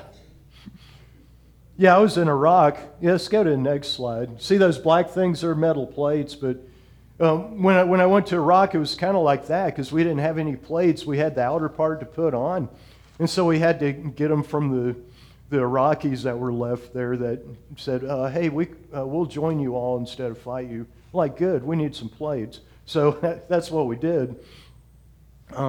I was in Iraq. Let's go to the next slide. See those black things? They're metal plates. But when I went to Iraq, it was kind of like that because we didn't have any plates. We had the outer part to put on, and so we had to get them from the Iraqis that were left there that said, "Hey, we'll join you all instead of fight you." Like, good, we need some plates. So that's what we did.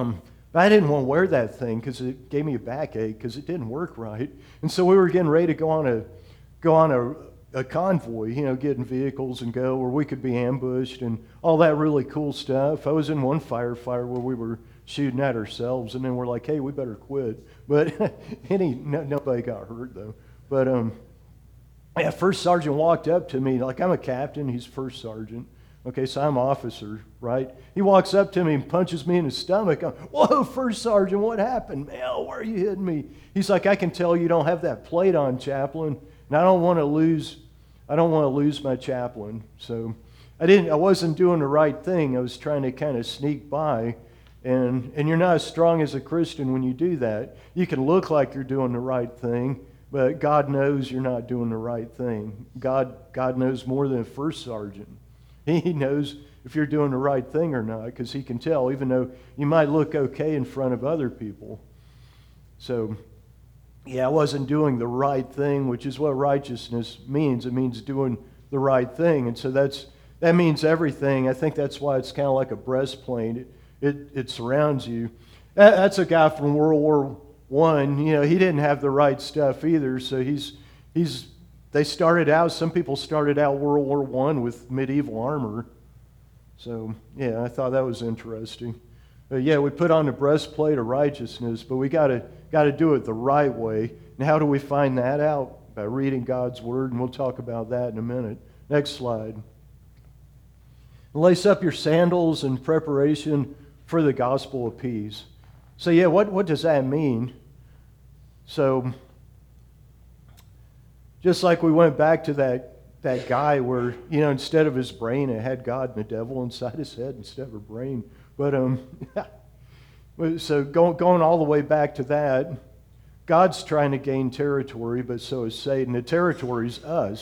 But I didn't want to wear that thing because it gave me a backache because it didn't work right. And so we were getting ready to go on a convoy, you know, get in vehicles and go where we could be ambushed and all that really cool stuff. I was in one firefight where we were shooting at ourselves, and then we're like, hey, we better quit. But nobody got hurt, though. But yeah, first sergeant walked up to me, like I'm a captain, he's first sergeant. Okay, so I'm officer, right? He walks up to me and punches me in the stomach. I'm, whoa, first sergeant, what happened? Man, why are you hitting me? He's like, I can tell you don't have that plate on, chaplain, and I don't want to lose my chaplain. So I wasn't doing the right thing. I was trying to kind of sneak by. And you're not as strong as a Christian when you do that. You can look like you're doing the right thing, but God knows you're not doing the right thing. God knows more than a first sergeant. He knows if you're doing the right thing or not, because he can tell, even though you might look okay in front of other people. So, yeah, I wasn't doing the right thing, which is what righteousness means. It means doing the right thing. And so that means everything. I think that's why it's kind of like a breastplate. It surrounds you. That's a guy from World War I. You know, he didn't have the right stuff either. So they started out, some people started out World War I with medieval armor. So, yeah, I thought that was interesting. But yeah, we put on the breastplate of righteousness, but we got to do it the right way. And how do we find that out? By reading God's Word, and we'll talk about that in a minute. Next slide. Lace up your sandals in preparation for the gospel of peace. So yeah, what does that mean? So just like we went back to that guy where, you know, instead of his brain, it had God and the devil inside his head instead of a brain. But so going all the way back to that, God's trying to gain territory, but so is Satan. The territory's us.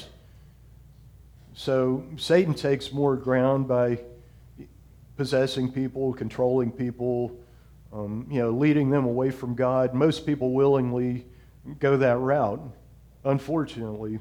So Satan takes more ground by possessing people, controlling people, leading them away from God. Most people willingly go that route, unfortunately.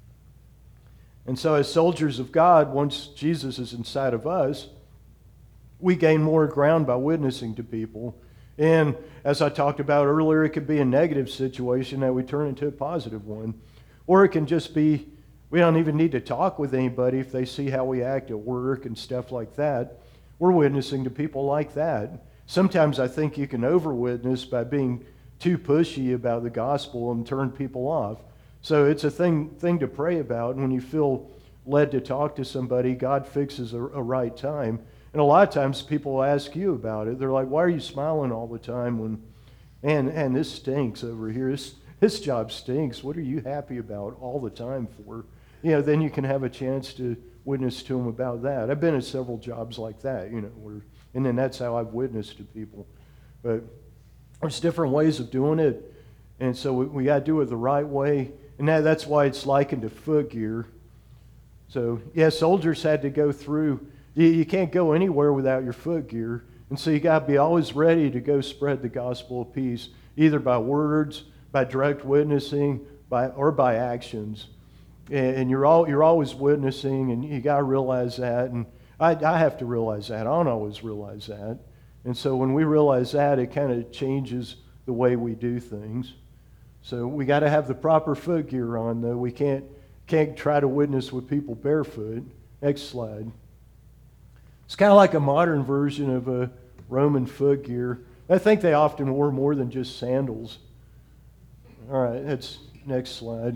And so as soldiers of God, once Jesus is inside of us, we gain more ground by witnessing to people. And as I talked about earlier, it could be a negative situation that we turn into a positive one. Or it can just be, we don't even need to talk with anybody if they see how we act at work and stuff like that. We're witnessing to people like that. Sometimes I think you can over-witness by being too pushy about the gospel and turn people off. So it's a thing to pray about. And when you feel led to talk to somebody, God fixes a right time. And a lot of times people will ask you about it. They're like, why are you smiling all the time when, man, this stinks over here. This job stinks. What are you happy about all the time for? You know, then you can have a chance to witness to them about that. I've been at several jobs like that, you know, and then that's how I've witnessed to people. But there's different ways of doing it. And so we got to do it the right way. And that's why it's likened to footgear. So, yeah, soldiers had to go through. You can't go anywhere without your footgear. And so you got to be always ready to go spread the gospel of peace, either by words, by direct witnessing, or by actions. And you're always witnessing, and you got to realize that. And I have to realize that. I don't always realize that. And so when we realize that, it kind of changes the way we do things. So we got to have the proper footgear on, though. We can't try to witness with people barefoot. Next slide. It's kind of like a modern version of a Roman footgear. I think they often wore more than just sandals. All right, that's next slide.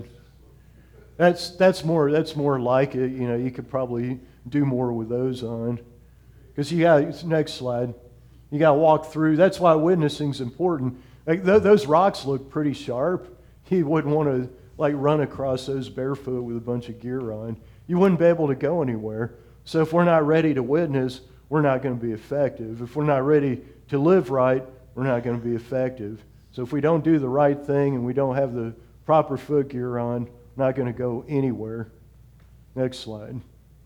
That's more like it. You know, you could probably do more with those on. Because next slide. You got to walk through. That's why witnessing's important. Like those rocks look pretty sharp. You wouldn't want to run across those barefoot with a bunch of gear on. You wouldn't be able to go anywhere. So if we're not ready to witness, we're not going to be effective. If we're not ready to live right, we're not going to be effective. So if we don't do the right thing and we don't have the proper footgear on, we're not going to go anywhere. Next slide.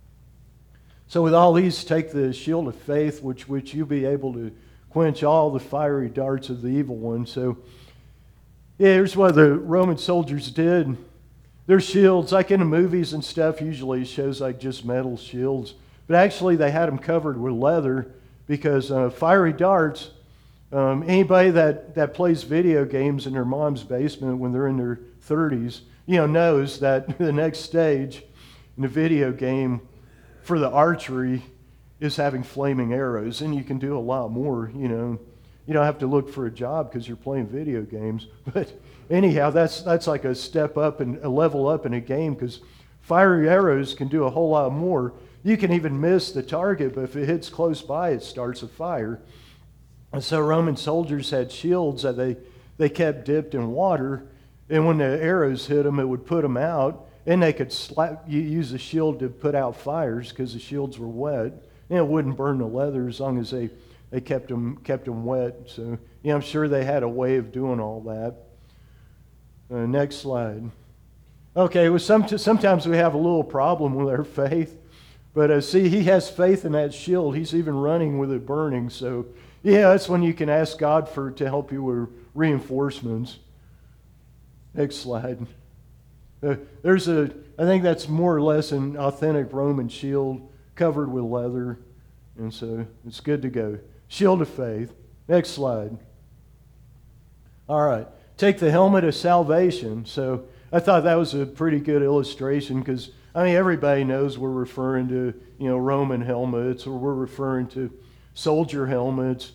So with all these, take the shield of faith, which you'll be able to quench all the fiery darts of the evil one. So, yeah, here's what the Roman soldiers did. Their shields, like in the movies and stuff, usually it shows like just metal shields. But actually they had them covered with leather because fiery darts, Anybody that plays video games in their mom's basement when they're in their 30s, knows that the next stage in the video game for the archery is having flaming arrows, and you can do a lot more. You don't have to look for a job because you're playing video games. But anyhow, that's like a step up and a level up in a game, because fiery arrows can do a whole lot more. You can even miss the target, but if it hits close by, it starts a fire. And so Roman soldiers had shields that they kept dipped in water, and when the arrows hit them, it would put them out, and they could use the shield to put out fires because the shields were wet, and it wouldn't burn the leather as long as they kept them wet. So I'm sure they had a way of doing all that. Next slide. Okay, well, sometimes we have a little problem with our faith, but see, he has faith in that shield. He's even running with it burning. So that's when you can ask God to help you with reinforcements. Next slide. I think that's more or less an authentic Roman shield covered with leather, and so it's good to go. Shield of faith. Next slide. All right. Take the helmet of salvation. So I thought that was a pretty good illustration, because everybody knows we're referring to Roman helmets, or we're referring to soldier helmets.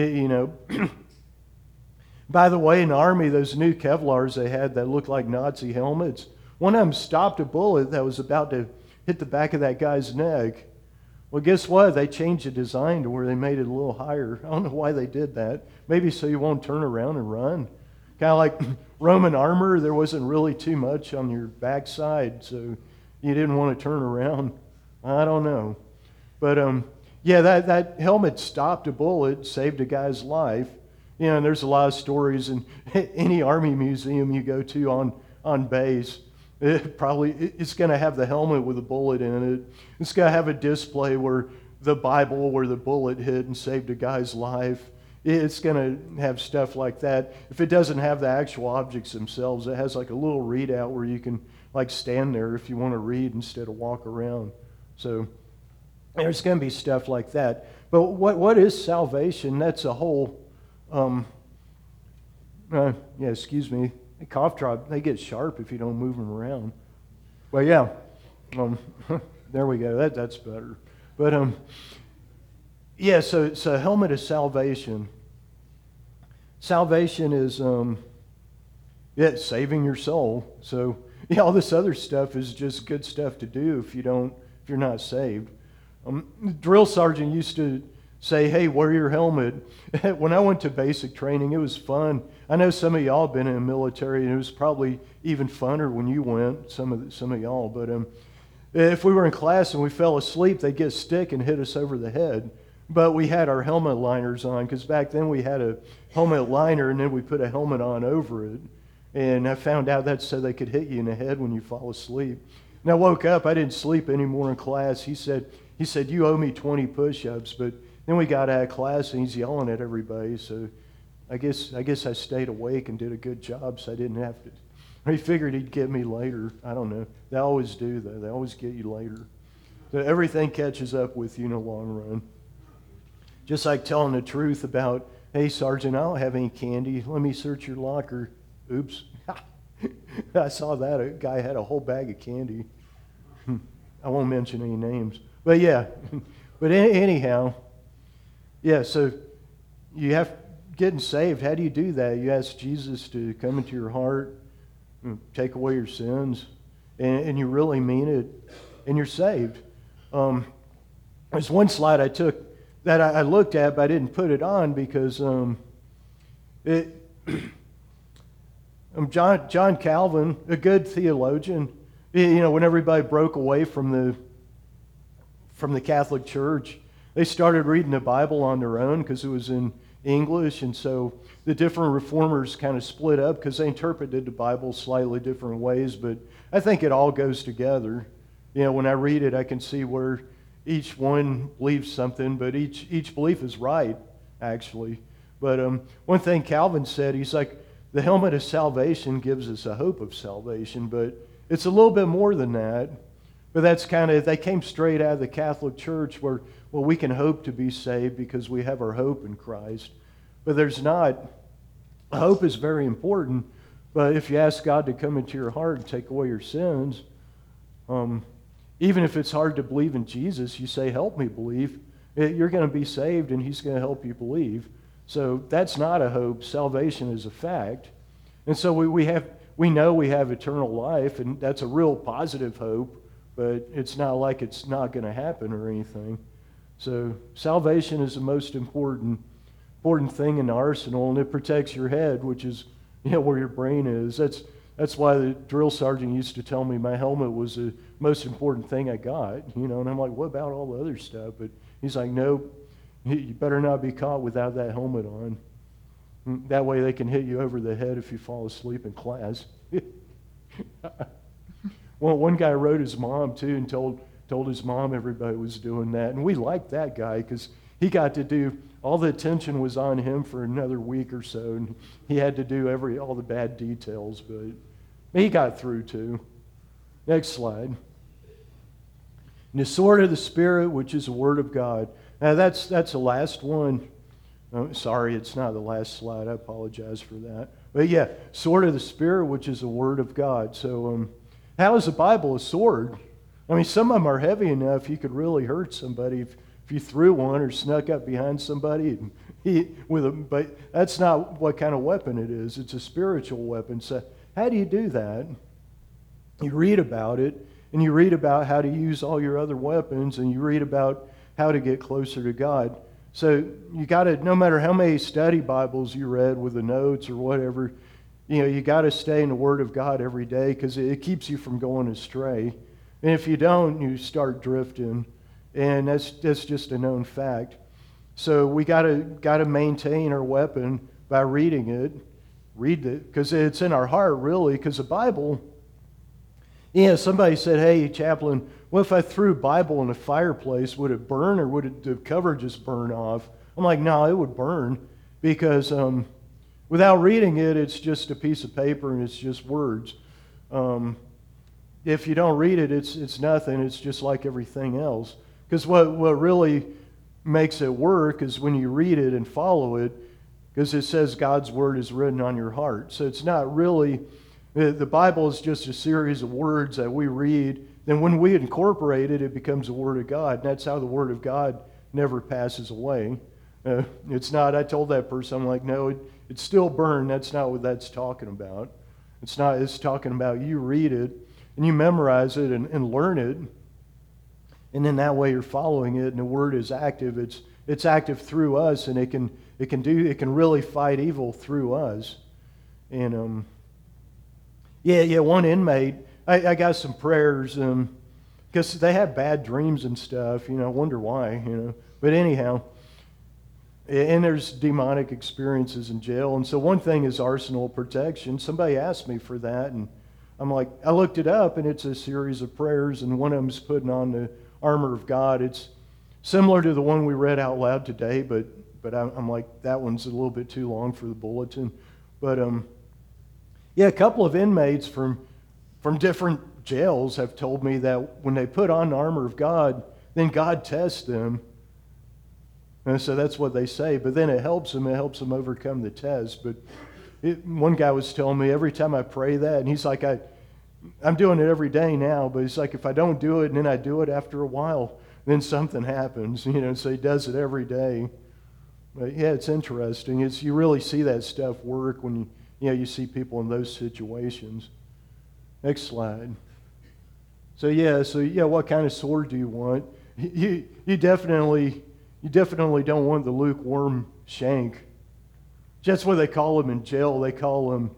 By the way, in the Army, those new Kevlars they had that looked like Nazi helmets, one of them stopped a bullet that was about to hit the back of that guy's neck. Well, guess what? They changed the design to where they made it a little higher. I don't know why they did that. Maybe so you won't turn around and run. Kind of like Roman armor, there wasn't really too much on your backside, so you didn't want to turn around. I don't know. But that helmet stopped a bullet, saved a guy's life. And there's a lot of stories in any Army museum you go to on base. It's going to have the helmet with a bullet in it. It's going to have a display where the Bible where the bullet hit and saved a guy's life. It's going to have stuff like that. If it doesn't have the actual objects themselves, it has like a little readout where you can like stand there if you want to read instead of walk around. So there's going to be stuff like that. But what is salvation? That's a whole... excuse me. A cough drop, they get sharp if you don't move them around. Well, there we go. That's better. But so helmet of salvation. Salvation is saving your soul. So all this other stuff is just good stuff to do if you're not saved. Drill sergeant used to say, "Hey, wear your helmet." When I went to basic training, it was fun. I know some of y'all have been in the military, and it was probably even funner when you went, some of y'all. But if we were in class and we fell asleep, they'd get a stick and hit us over the head. But we had our helmet liners on, because back then we had a helmet liner, and then we put a helmet on over it. And I found out that's so they could hit you in the head when you fall asleep. And I woke up. I didn't sleep anymore in class. He said, "You owe me 20 push-ups." But then we got out of class, and he's yelling at everybody. So I guess I stayed awake and did a good job, so I didn't have to. He figured he'd get me later. I don't know. They always do, though. They always get you later. So everything catches up with you in the long run. Just like telling the truth about, "Hey, Sergeant, I don't have any candy. Let me search your locker." Oops. I saw that. A guy had a whole bag of candy. I won't mention any names. But yeah. But anyhow, so you have getting saved. How do you do that? You ask Jesus to come into your heart, and take away your sins, and you really mean it, and you're saved. There's one slide I took that I looked at, but I didn't put it on because John Calvin, a good theologian, when everybody broke away from the Catholic Church, they started reading the Bible on their own because it was in English, and so the different reformers kind of split up because they interpreted the Bible slightly different ways, but I think it all goes together. When I read it, I can see where each one believes something, but each belief is right, actually. But one thing Calvin said, he's like, the helmet of salvation gives us a hope of salvation, but it's a little bit more than that. But that's they came straight out of the Catholic Church where we can hope to be saved because we have our hope in Christ. but there's not. Hope is very important, but if you ask God to come into your heart and take away your sins, even if it's hard to believe in Jesus, you say, help me believe. You're going to be saved, and he's going to help you believe. So that's not a hope. Salvation is a fact. And so we know we have eternal life, and that's a real positive hope, but it's not like it's not going to happen or anything. So salvation is the most important thing in the arsenal, and it protects your head, which is where your brain is. That's why the drill sergeant used to tell me my helmet was the most important thing I got, and I'm like, what about all the other stuff? But he's like, nope, you better not be caught without that helmet on. That way they can hit you over the head if you fall asleep in class. Well, one guy wrote his mom too and told his mom everybody was doing that, and we liked that guy because he got to do, all the attention was on him for another week or so, and he had to do all the bad details, but he got through too. Next slide. And the sword of the Spirit, which is the Word of God. Now that's the last one. Oh, sorry, it's not the last slide. I apologize for that. But yeah, sword of the Spirit, which is the Word of God. So how is the Bible a sword? I mean, some of them are heavy enough you could really hurt somebody if you threw one or snuck up behind somebody but that's not what kind of weapon it is. It's a spiritual weapon. So how do you do that? You read about it, and you read about how to use all your other weapons, and you read about how to get closer to God. So you got to, no matter how many study Bibles you read with the notes or whatever, you got to stay in the Word of God every day because it keeps you from going astray. And if you don't, you start drifting. And that's just a known fact. So we got to maintain our weapon by reading it. Read it, because it's in our heart, really, because the Bible, somebody said, hey, chaplain, what if I threw a Bible in a fireplace? Would it burn, or would the cover just burn off? I'm like, no, it would burn, because without reading it, it's just a piece of paper and it's just words. If you don't read it, it's nothing. It's just like everything else. Because what really makes it work is when you read it and follow it, because it says God's Word is written on your heart. So it's not really, the Bible is just a series of words that we read. Then when we incorporate it, it becomes the Word of God. And that's how the Word of God never passes away. It's not, I told that person, I'm like, no, it's still burned. That's not what that's talking about. It's talking about you read it and you memorize it and learn it. And then that way you're following it, and the Word is active. It's active through us, and it can really fight evil through us. And one inmate, I got some prayers because they have bad dreams and stuff. I wonder why. But anyhow, and there's demonic experiences in jail. And so one thing is arsenal protection. Somebody asked me for that, and I'm like, I looked it up, and it's a series of prayers, and one of them's putting on the armor of God. It's similar to the one we read out loud today, but I'm like, that one's a little bit too long for the bulletin. But a couple of inmates from different jails have told me that when they put on the armor of God, then God tests them. And so that's what they say. But then it helps them overcome the test. But one guy was telling me every time I pray that, and he's like, I'm doing it every day now, but it's like if I don't do it and then I do it after a while, then something happens, so he does it every day. But yeah, it's interesting. You really see that stuff work when you see people in those situations. Next slide. So what kind of sword do you want? You definitely don't want the lukewarm shank. That's what they call them in jail. They call them,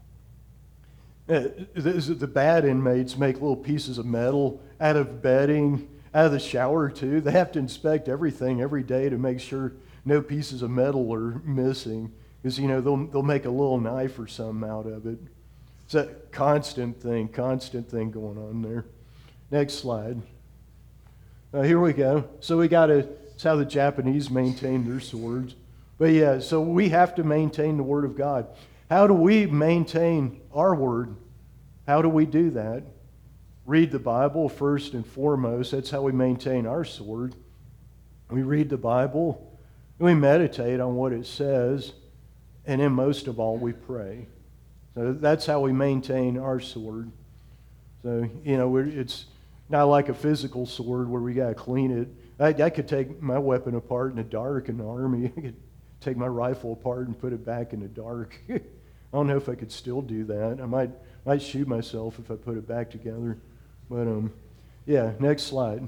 the bad inmates make little pieces of metal out of bedding, out of the shower too. They have to inspect everything every day to make sure no pieces of metal are missing, because they'll make a little knife or something out of it. It's a constant thing going on there. Next slide. Here we go. So it's how the Japanese maintain their swords. But so we have to maintain the Word of God. How do we maintain our Word? How do we do that? Read the Bible first and foremost. That's how we maintain our sword. We read the Bible. We meditate on what it says, and then most of all, we pray. So that's how we maintain our sword. So, it's not like a physical sword where we got to clean it. I could take my weapon apart in the dark in the Army. I could take my rifle apart and put it back in the dark. I don't know if I could still do that. I might shoot myself if I put it back together. But, yeah, next slide.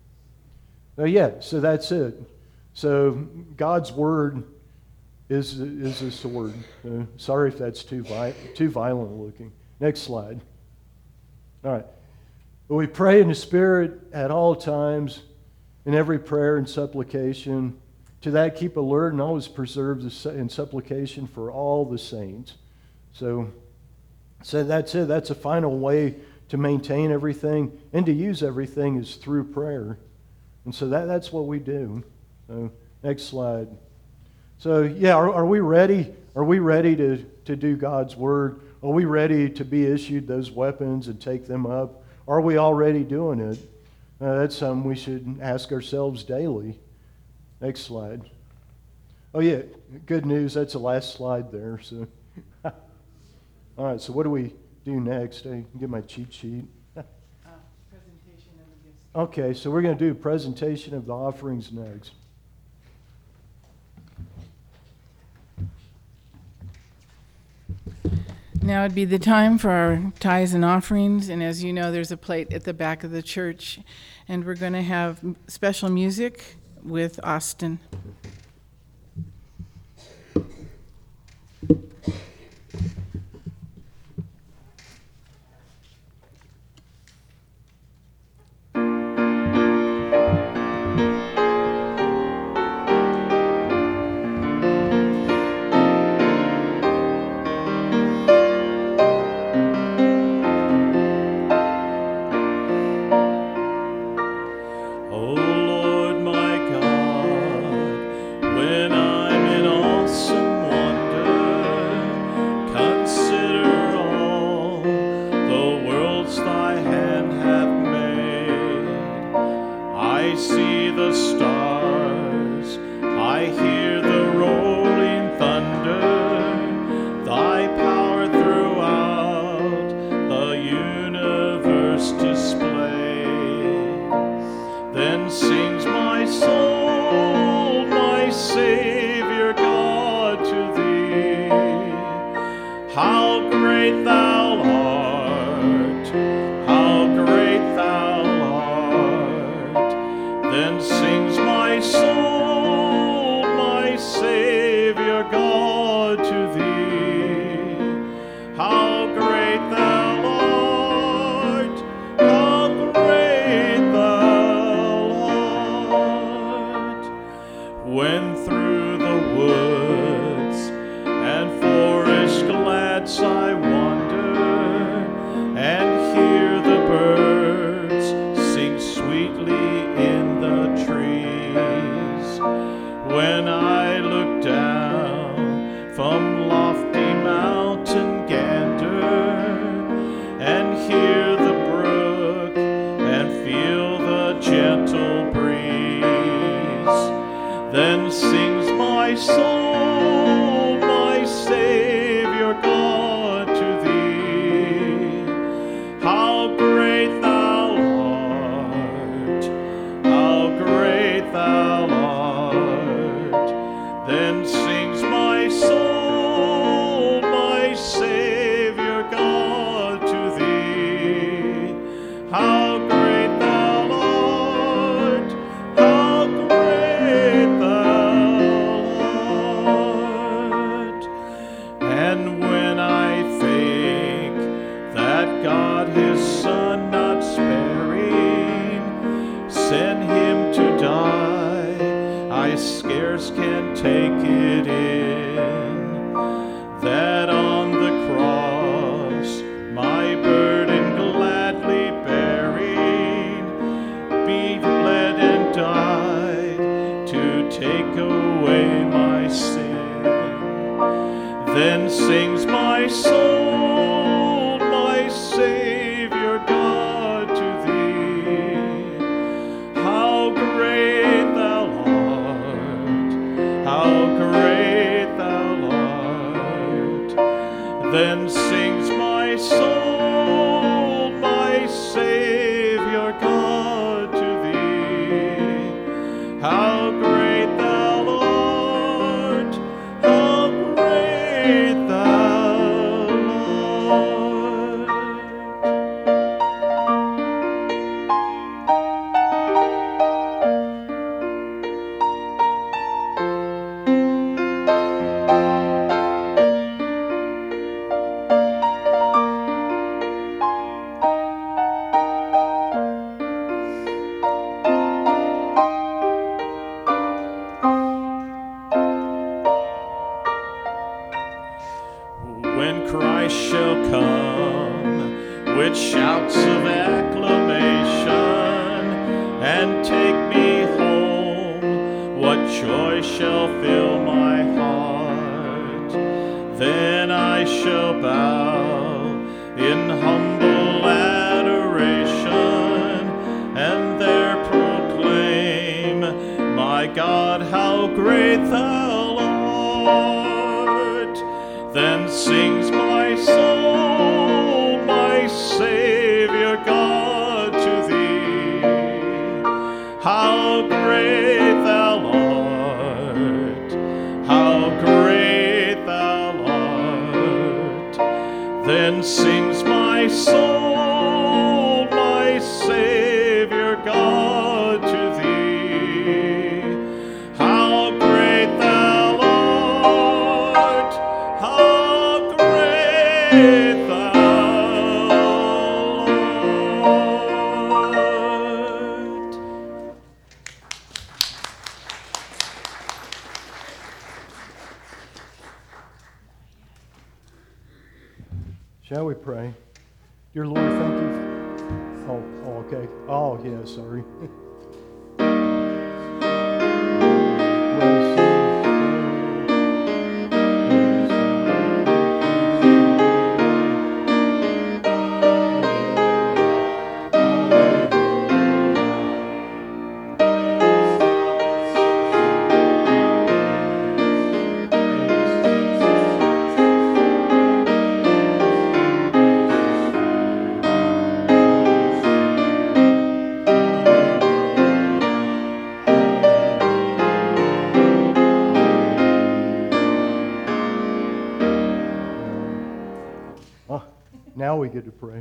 So that's it. So God's Word is a sword. Sorry if that's too violent looking. Next slide. All right. But we pray in the Spirit at all times, in every prayer and supplication. To that keep alert and always preserve in supplication for all the saints. So that's it. That's a final way to maintain everything and to use everything is through prayer. And so that's what we do. So next slide. So yeah, are we ready? Are we ready to do God's Word? Are we ready to be issued those weapons and take them up? Are we already doing it? That's something we should ask ourselves daily. Next slide. Oh yeah, good news. That's the last slide there. So, all right. So what do we do next? I can get my cheat sheet. Presentation of the gifts. Okay, so we're going to do a presentation of the offerings next. Now would be the time for our tithes and offerings, and as you know, there's a plate at the back of the church, and we're going to have special music with Austin. Then sings my soul, my Savior God, to thee. How great thou art, how great thou art. When Christ shall come with shouts of acclamation and take me home, what joy shall fill my heart? Then I shall bow in humble adoration and there proclaim, my God, how great thou art. Then sings my soul, my Savior God, to thee. How great thou art, how great thou art. Then sings my soul, my Savior God, to thee. How great thou art, how great thou art. Shall we pray? Dear Lord, thank you. Oh, okay. Oh, yeah, sorry. Now we get to pray.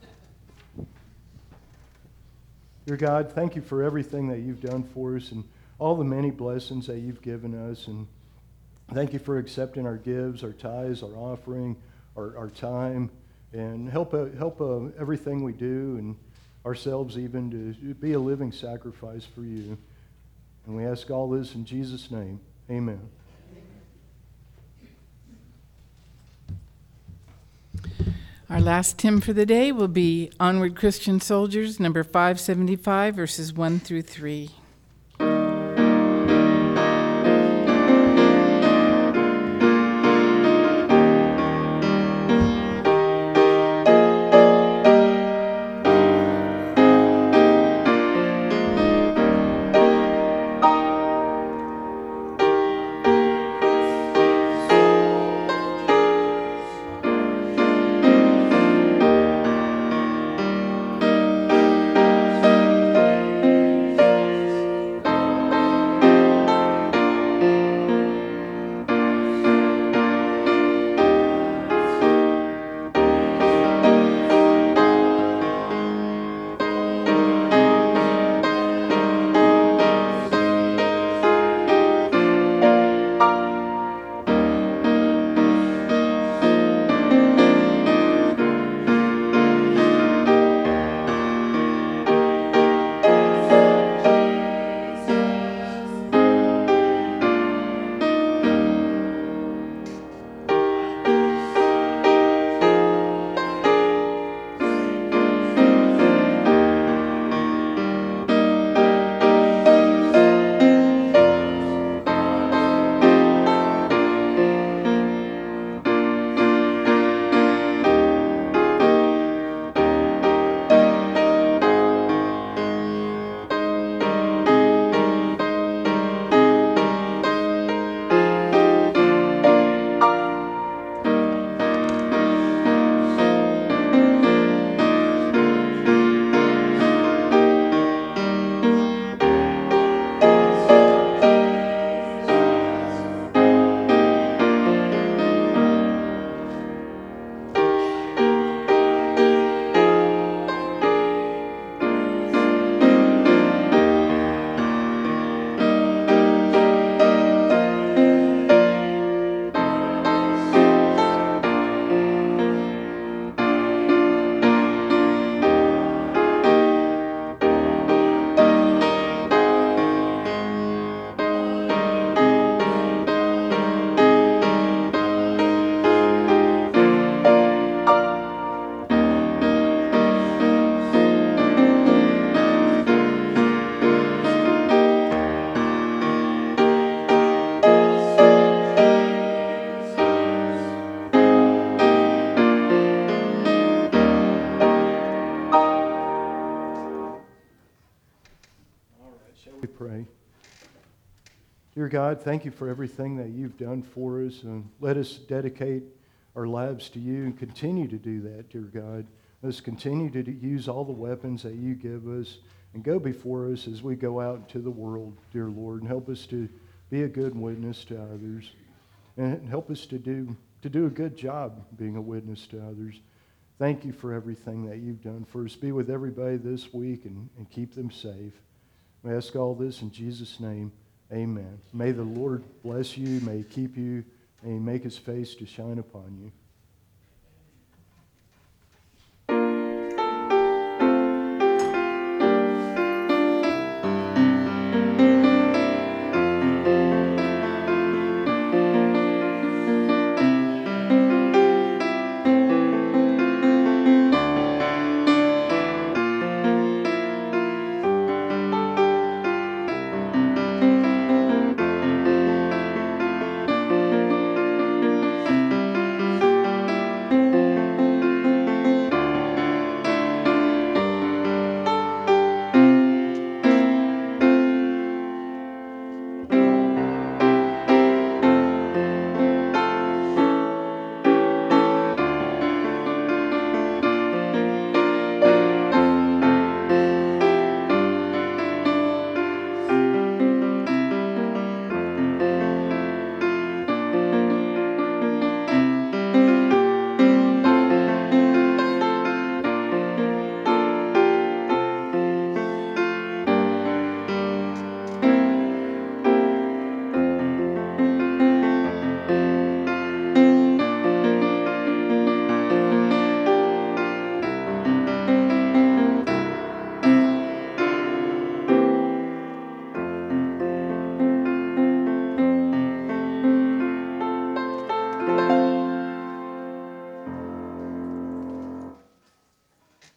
Dear God, thank you for everything that you've done for us and all the many blessings that you've given us. And thank you for accepting our gives, our tithes, our offering, our time, and help everything we do and ourselves even to be a living sacrifice for you. And we ask all this in Jesus' name. Amen. Our last hymn for the day will be Onward Christian Soldiers, number 575, verses 1 through 3. We pray. Dear God, thank you for everything that you've done for us. And let us dedicate our lives to you and continue to do that, dear God. Let us continue to use all the weapons that you give us and go before us as we go out into the world, dear Lord, and help us to be a good witness to others. And help us to do a good job being a witness to others. Thank you for everything that you've done for us. Be with everybody this week and keep them safe. We ask all this in Jesus' name. Amen. May the Lord bless you, may he keep you, and make his face to shine upon you.